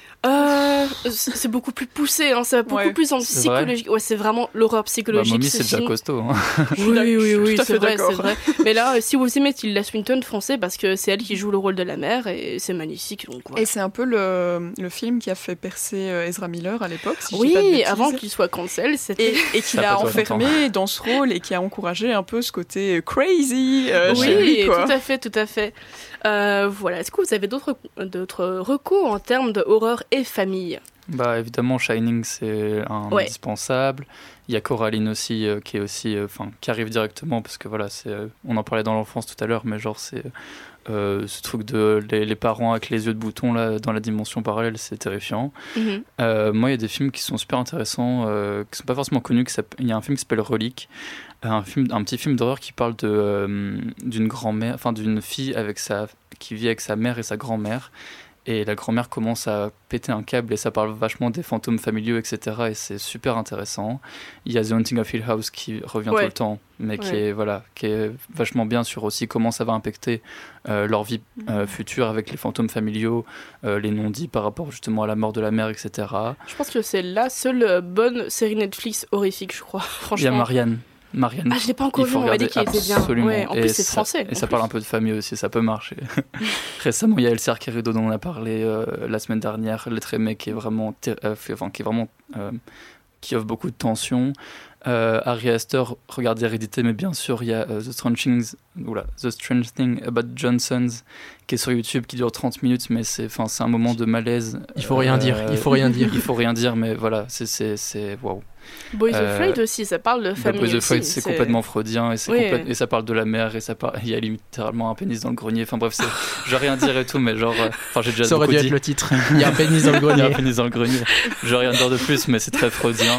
Euh, c'est beaucoup plus poussé, hein, c'est beaucoup ouais. plus en c'est psychologique. Ouais, c'est vraiment l'horreur psychologique. Bah, Mommy, c'est film. Déjà costaud. Hein. Oui, oui, oui, oui c'est vrai, d'accord. c'est vrai. Mais là, si vous aimez Tilda Swinton, foncez parce que c'est elle qui joue le rôle de la mère et c'est magnifique. Donc, voilà. Et c'est un peu le, le film qui a fait percer Ezra Miller à l'époque. Si oui, je dis pas de avant qu'il soit cancel, c'était. Et, et qu'il a enfermé dans ce rôle et qui a encouragé un peu ce côté crazy euh, oui, chez lui. Quoi. Tout à fait, tout à fait. Euh, voilà. Est-ce que vous avez d'autres, d'autres recours en termes de horreur et famille? Bah évidemment Shining c'est un ouais. indispensable. Il y a Coraline aussi euh, qui est aussi enfin euh, qui arrive directement parce que voilà c'est euh, on en parlait dans l'enfance tout à l'heure mais genre c'est euh, ce truc de les, les parents avec les yeux de bouton là dans la dimension parallèle c'est terrifiant. Mm-hmm. Euh, moi il y a des films qui sont super intéressants euh, qui sont pas forcément connus. Il y a un film qui s'appelle Relique. Un, film, un petit film d'horreur qui parle de, euh, d'une grand-mère, enfin d'une fille avec sa, qui vit avec sa mère et sa grand-mère. Et la grand-mère commence à péter un câble et ça parle vachement des fantômes familiaux, et cetera. Et c'est super intéressant. Il y a The Haunting of Hill House qui revient ouais. tout le temps, mais qui, ouais. est, voilà, qui est vachement bien sur aussi comment ça va impacter euh, leur vie euh, future avec les fantômes familiaux, euh, les non-dits par rapport justement à la mort de la mère, et cetera. Je pense que c'est la seule bonne série Netflix horrifique, je crois. Franchement. Il y a Marianne. Marianne. Ah, je l'ai pas encore vu, on m'a dit qu'il était bien. Ouais, en et plus, c'est ça, français. Et ça parle un peu de famille aussi, ça peut marcher. Récemment, il y a Elsa Querido dont on a parlé euh, la semaine dernière, L'être aimé, qui est vraiment, ter- euh, fait, enfin, qui est vraiment, euh, qui offre beaucoup de tension. Euh, Ari Aster, regardez Hérédité, mais bien sûr, il y a uh, The Strange Things, oula, The Strange Thing About Johnsons, qui est sur YouTube, qui dure trente minutes, mais c'est, enfin, c'est un moment de malaise. Il faut rien euh, dire. Il faut rien dire. Il faut rien dire, mais voilà, c'est, c'est, c'est waouh. Boys euh, Afraid aussi, ça parle de famille. Boys Afraid, aussi, c'est, c'est complètement freudien et, c'est oui. complète... et ça parle de la mère et ça parle... il y a littéralement un pénis dans le grenier. Enfin bref, c'est... je vais rien dire et tout, mais genre, enfin j'ai déjà ça aurait beaucoup dû dit. être le titre. Il y a un pénis dans le grenier. Il y a un pénis dans le grenier. Je vais rien dire de plus, mais c'est très freudien.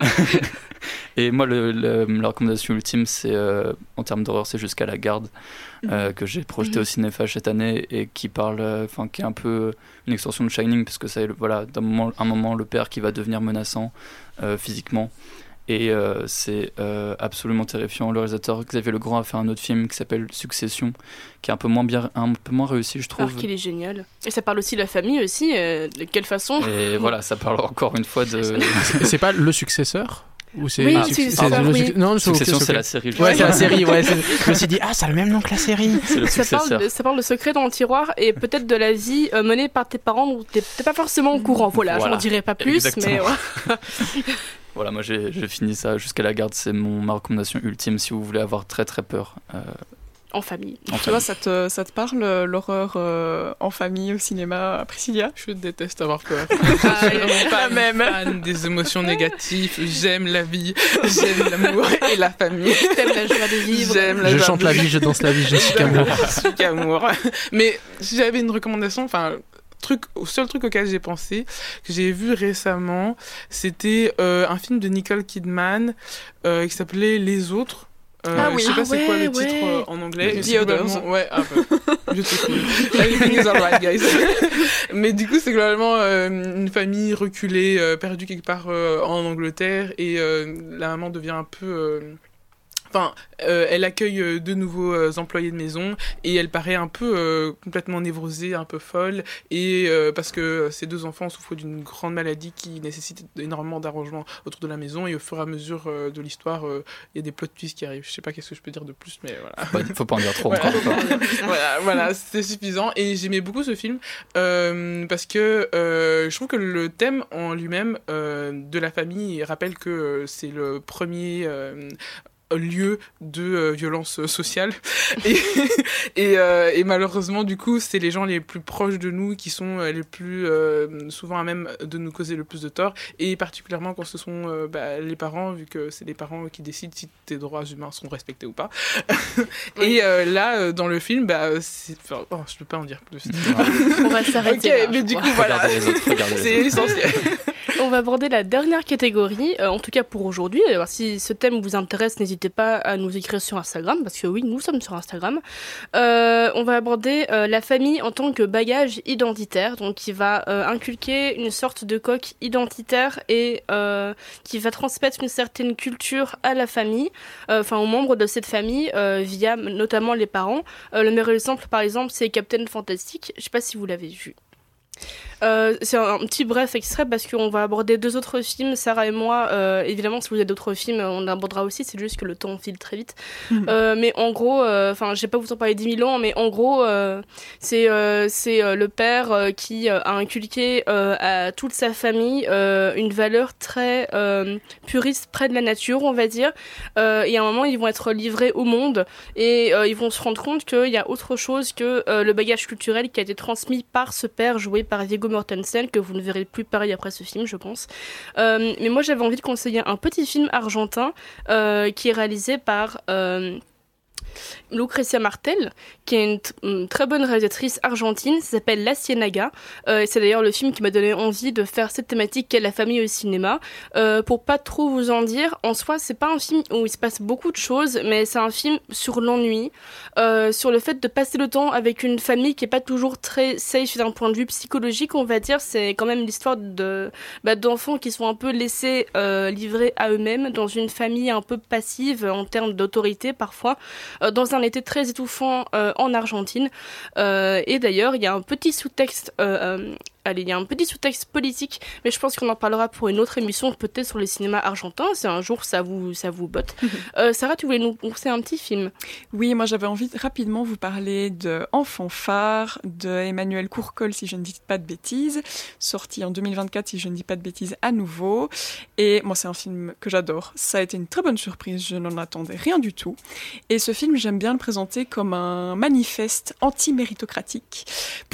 Et moi, le, le, la recommandation ultime, c'est euh, en termes d'horreur, c'est Jusqu'à la garde, euh, que j'ai projeté mm-hmm. au Cinéphage cette année et qui parle, enfin, euh, qui est un peu une extension de Shining, parce que c'est voilà, d'un moment, un moment le père qui va devenir menaçant euh, physiquement. Et euh, c'est euh, absolument terrifiant. Le réalisateur Xavier Legrand a fait un autre film qui s'appelle Succession, qui est un peu moins bien, un peu moins réussi, je trouve. Alors qu'il est génial. Et ça parle aussi de la famille aussi. Euh, de quelle façon? Et voilà, ça parle encore une fois de. C'est pas le successeur? Ou c'est oui, ah, c'est, c'est, c'est, le oui. suc... non, Succession, c'est la série. Ouais, c'est la série. Ouais, c'est... Je me suis dit, ah, ça a le même nom que la série. C'est le ça, successeur. parle de, ça parle de secret dans le tiroir et peut-être de la vie euh, menée par tes parents dont t'es, t'es pas forcément au courant. Voilà, voilà. J'en dirai pas plus, exactement. Mais ouais. Voilà, moi j'ai, j'ai fini ça. Jusqu'à la garde, c'est mon, ma recommandation ultime si vous voulez avoir très très peur. Euh... En famille. En tu famille. vois, ça te, ça te parle, l'horreur euh, en famille au cinéma, Priscilla? Je déteste avoir peur. Ah, je suis vraiment pas même fan des émotions négatives. J'aime la vie, j'aime l'amour et la famille. T'aimes la joie de vivre. J'aime la je joie chante de la vie, je danse la vie, je suis qu'amour. Je suis qu'amour. Mais si j'avais une recommandation, enfin... Truc, au seul truc auquel j'ai pensé, que j'ai vu récemment, c'était euh, un film de Nicole Kidman euh, qui s'appelait Les Autres. Euh, ah oui, je sais pas ah c'est ouais, quoi le ouais. titre euh, en anglais. The Others. Ouais, ah bah, je sais plus. Everything is alright, guys. Mais du coup, c'est globalement euh, une famille reculée, euh, perdue quelque part euh, en Angleterre, et euh, la maman devient un peu... Euh, Enfin, euh, elle accueille euh, de nouveaux euh, employés de maison et elle paraît un peu euh, complètement névrosée, un peu folle, et euh, parce que ses deux enfants souffrent d'une grande maladie qui nécessite énormément d'arrangements autour de la maison, et au fur et à mesure euh, de l'histoire, il euh, y a des plot twists qui arrivent. Je sais pas qu'est-ce que je peux dire de plus, mais voilà. Faut pas, faut pas en dire trop. Voilà. Encore, voilà, voilà, c'est suffisant. Et j'aimais beaucoup ce film euh, parce que euh, je trouve que le thème en lui-même euh, de la famille rappelle que euh, c'est le premier... Euh, lieu de euh, violence sociale et et, euh, et malheureusement du coup c'est les gens les plus proches de nous qui sont euh, les plus euh, souvent à même de nous causer le plus de tort, et particulièrement quand ce sont euh, bah, les parents, vu que c'est les parents qui décident si tes droits humains sont respectés ou pas. Et euh, là euh, dans le film bah c'est... Enfin, oh, je peux pas en dire plus. On va s'arrêter ok là, mais je du crois. coup voilà, Regardez les autres, regardez les c'est essentiel. On va aborder la dernière catégorie, euh, en tout cas pour aujourd'hui. Alors, si ce thème vous intéresse, n'hésitez pas à nous écrire sur Instagram, parce que oui, nous sommes sur Instagram. Euh, on va aborder euh, la famille en tant que bagage identitaire, donc qui va euh, inculquer une sorte de coque identitaire et euh, qui va transmettre une certaine culture à la famille, euh, enfin aux membres de cette famille, euh, via notamment les parents. Euh, le meilleur exemple, par exemple, c'est Captain Fantastic. Je sais pas si vous l'avez vu. Euh, c'est un petit bref extrait parce qu'on va aborder deux autres films, Sarah et moi. Euh, évidemment, si vous avez d'autres films, on abordera aussi. C'est juste que le temps file très vite. Mmh. Euh, mais en gros, enfin, euh, je vais pas vous en parler dix mille ans, mais en gros, euh, c'est euh, c'est euh, le père euh, qui euh, a inculqué euh, à toute sa famille euh, une valeur très euh, puriste, près de la nature, on va dire. Euh, et à un moment, ils vont être livrés au monde et euh, ils vont se rendre compte qu'il y a autre chose que euh, le bagage culturel qui a été transmis par ce père joué par Viggo Mortensen, que vous ne verrez plus pareil après ce film, je pense. Euh, mais moi, j'avais envie de conseiller un petit film argentin euh, qui est réalisé par euh, Lucrecia Martel, qui est une, t- une très bonne réalisatrice argentine. Ça s'appelle La Ciénaga. Euh, c'est d'ailleurs le film qui m'a donné envie de faire cette thématique qu'est la famille au cinéma. Euh, pour pas trop vous en dire, en soi, c'est pas un film où il se passe beaucoup de choses, mais c'est un film sur l'ennui, euh, sur le fait de passer le temps avec une famille qui est pas toujours très safe d'un point de vue psychologique, on va dire. C'est quand même l'histoire de, bah, d'enfants qui sont un peu laissés euh, livrés à eux-mêmes dans une famille un peu passive en termes d'autorité parfois, euh, dans un été très étouffant euh, en Argentine. Euh, et d'ailleurs, il y a un petit sous-texte euh, euh, Allez, il y a un petit sous-texte politique, mais je pense qu'on en parlera pour une autre émission, peut-être sur les cinémas argentins, si un jour ça vous, ça vous botte. euh, Sarah, tu voulais nous conseiller un petit film? Oui, moi j'avais envie de rapidement vous parler de Enfant phare, de Emmanuel Courcol, si je ne dis pas de bêtises, sorti en deux mille vingt-quatre, si je ne dis pas de bêtises à nouveau. Et moi, c'est un film que j'adore. Ça a été une très bonne surprise, je n'en attendais rien du tout. Et ce film, j'aime bien le présenter comme un manifeste anti-méritocratique. Pourquoi ?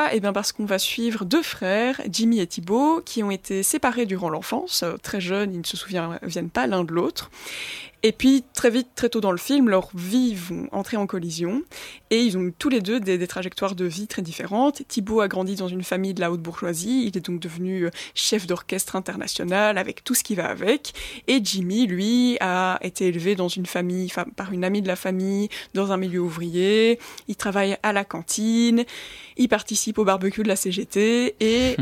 Eh bien parce qu'on va suivre deux frères, Jimmy et Thibaut, qui ont été séparés durant l'enfance. Très jeunes, ils ne se souviennent pas l'un de l'autre. Et puis, très vite, très tôt dans le film, leurs vies vont entrer en collision. Et ils ont tous les deux des, des trajectoires de vie très différentes. Thibaut a grandi dans une famille de la haute bourgeoisie. Il est donc devenu chef d'orchestre international avec tout ce qui va avec. Et Jimmy, lui, a été élevé dans une famille, enfin, par une amie de la famille, dans un milieu ouvrier. Il travaille à la cantine. Il participe au barbecue de la C G T. Et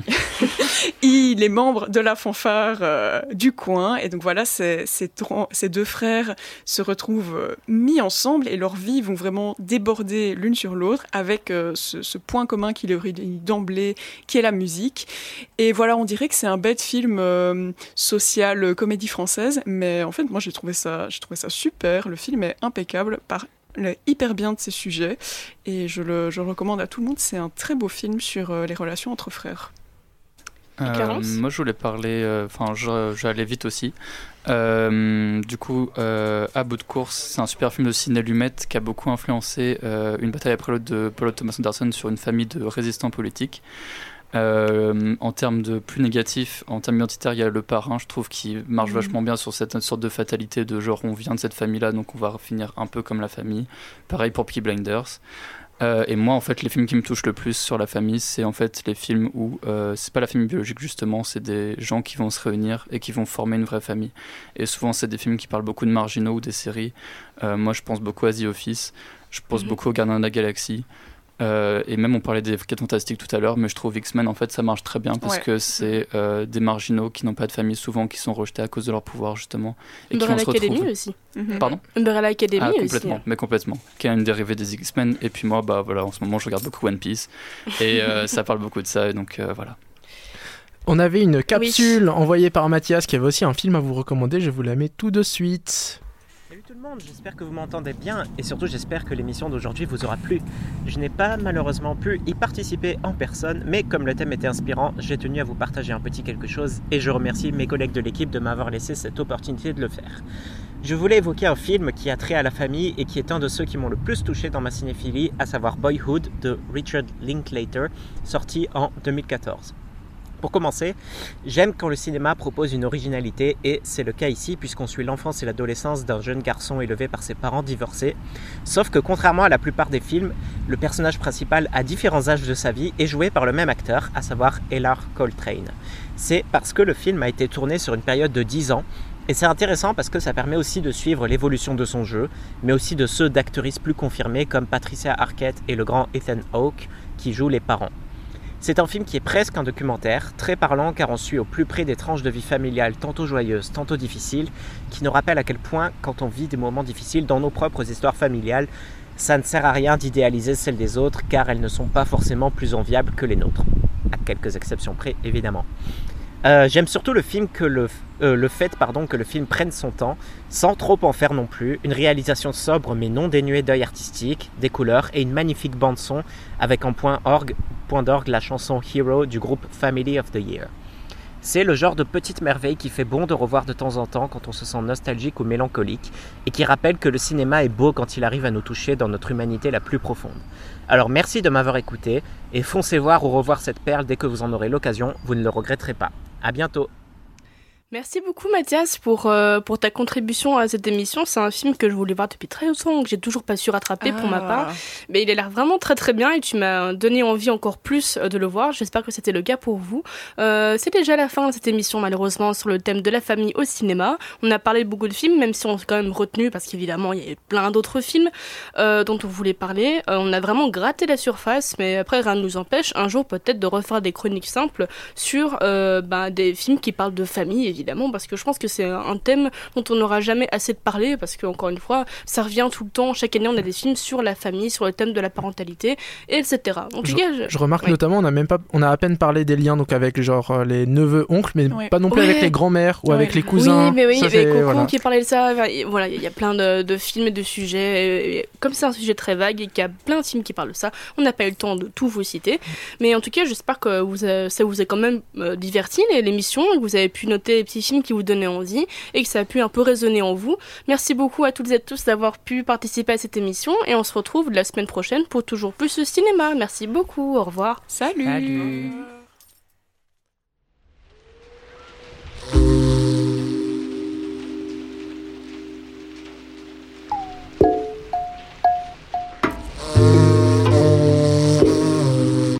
il est membre de la fanfare euh, du coin. Et donc voilà, ces, ces, ces deux frères se retrouvent mis ensemble et leurs vies vont vraiment déborder l'une sur l'autre avec euh, ce, ce point commun qui les réunit d'emblée, qui est la musique. Et voilà, on dirait que c'est un bête film euh, social, euh, comédie française, mais en fait, moi, j'ai trouvé ça, j'ai trouvé ça super. Le film est impeccable, parle hyper bien de ces sujets et je le, je le recommande à tout le monde. C'est un très beau film sur euh, les relations entre frères. Euh, moi, je voulais parler, enfin, euh, j'allais vite aussi. Euh, du coup, euh, À bout de course, c'est un super film de Sidney Lumet qui a beaucoup influencé euh, Une bataille après l'autre de Paul Thomas Anderson sur une famille de résistants politiques. Euh, en termes de plus négatif, en termes identitaires, il y a Le Parrain, je trouve, qui marche mmh. vachement bien sur cette sorte de fatalité de genre on vient de cette famille-là, donc on va finir un peu comme la famille. Pareil pour Peaky Blinders. Euh, et moi, en fait, les films qui me touchent le plus sur la famille, c'est en fait les films où euh, c'est pas la famille biologique justement, c'est des gens qui vont se réunir et qui vont former une vraie famille. Et souvent, c'est des films qui parlent beaucoup de marginaux ou des séries. Euh, moi, je pense beaucoup à The Office, je pense mmh. beaucoup aux Gardiens de la Galaxie. Euh, et même on parlait des Quatre Fantastiques tout à l'heure, mais je trouve X-Men en fait ça marche très bien parce ouais. que c'est euh, des marginaux qui n'ont pas de famille souvent, qui sont rejetés à cause de leur pouvoir justement. Et Umbrella qui Academy retrouve... aussi. Mm-hmm. Pardon Umbrella Academy ah, aussi. Complètement, mais complètement. Qui est une dérivée des X-Men. Et puis moi, bah voilà, en ce moment je regarde beaucoup One Piece et euh, ça parle beaucoup de ça et donc euh, voilà. On avait une capsule oui. envoyée par Mathias qui avait aussi un film à vous recommander. Je vous la mets tout de suite. Salut tout le monde, j'espère que vous m'entendez bien et surtout j'espère que l'émission d'aujourd'hui vous aura plu. Je n'ai pas malheureusement pu y participer en personne, mais comme le thème était inspirant, j'ai tenu à vous partager un petit quelque chose et je remercie mes collègues de l'équipe de m'avoir laissé cette opportunité de le faire. Je voulais évoquer un film qui a trait à la famille et qui est un de ceux qui m'ont le plus touché dans ma cinéphilie, à savoir Boyhood de Richard Linklater, sorti en deux mille quatorze. Pour commencer, j'aime quand le cinéma propose une originalité et c'est le cas ici puisqu'on suit l'enfance et l'adolescence d'un jeune garçon élevé par ses parents divorcés. Sauf que contrairement à la plupart des films, le personnage principal à différents âges de sa vie est joué par le même acteur, à savoir Ellar Coltrane. C'est parce que le film a été tourné sur une période de dix ans et c'est intéressant parce que ça permet aussi de suivre l'évolution de son jeu, mais aussi de ceux d'actrices plus confirmées comme Patricia Arquette et le grand Ethan Hawke qui jouent les parents. C'est un film qui est presque un documentaire, très parlant car on suit au plus près des tranches de vie familiale tantôt joyeuses, tantôt difficiles, qui nous rappellent à quel point, quand on vit des moments difficiles dans nos propres histoires familiales, ça ne sert à rien d'idéaliser celles des autres car elles ne sont pas forcément plus enviables que les nôtres. À quelques exceptions près, évidemment. Euh, j'aime surtout le, film que le, euh, le fait pardon, que le film prenne son temps, sans trop en faire non plus, une réalisation sobre mais non dénuée d'œil artistique, des couleurs et une magnifique bande-son avec en point, orgue, point d'orgue la chanson Hero du groupe Family of the Year. C'est le genre de petite merveille qui fait bon de revoir de temps en temps quand on se sent nostalgique ou mélancolique et qui rappelle que le cinéma est beau quand il arrive à nous toucher dans notre humanité la plus profonde. Alors merci de m'avoir écouté et foncez voir ou revoir cette perle dès que vous en aurez l'occasion, vous ne le regretterez pas. À bientôt. Merci beaucoup Mathias pour, euh, pour ta contribution à cette émission. C'est un film que je voulais voir depuis très longtemps, que j'ai toujours pas su rattraper ah. pour ma part. Mais il a l'air vraiment très très bien et tu m'as donné envie encore plus de le voir. J'espère que c'était le cas pour vous. Euh, c'est déjà la fin de cette émission malheureusement sur le thème de la famille au cinéma. On a parlé de beaucoup de films, même si on s'est quand même retenu parce qu'évidemment il y avait plein d'autres films euh, dont on voulait parler. Euh, on a vraiment gratté la surface, mais après rien ne nous empêche un jour peut-être de refaire des chroniques simples sur euh, bah, des films qui parlent de famille évidemment. Évidemment, parce que je pense que c'est un thème dont on n'aura jamais assez de parler, parce que encore une fois, ça revient tout le temps. Chaque année, on a des films sur la famille, sur le thème de la parentalité, et et cetera. En tout je, cas, je, je remarque ouais. notamment, on a même pas, on a à peine parlé des liens donc avec genre les neveux, oncles, mais ouais. pas non plus ouais. avec les grands-mères ou ouais. avec les cousins. Oui, mais oui, il y avait Coco voilà. qui parlait de ça. Voilà, il y a plein de, de films et de sujets. Et comme c'est un sujet très vague et qu'il y a plein de films qui parlent de ça, on n'a pas eu le temps de tout vous citer. Mais en tout cas, j'espère que vous a, ça vous a quand même euh, diverti l'émission, et que vous avez pu noter les petits films qui vous donnaient envie et que ça a pu un peu résonner en vous. Merci beaucoup à toutes et à tous d'avoir pu participer à cette émission et on se retrouve la semaine prochaine pour toujours plus de cinéma. Merci beaucoup, au revoir. Salut, Salut.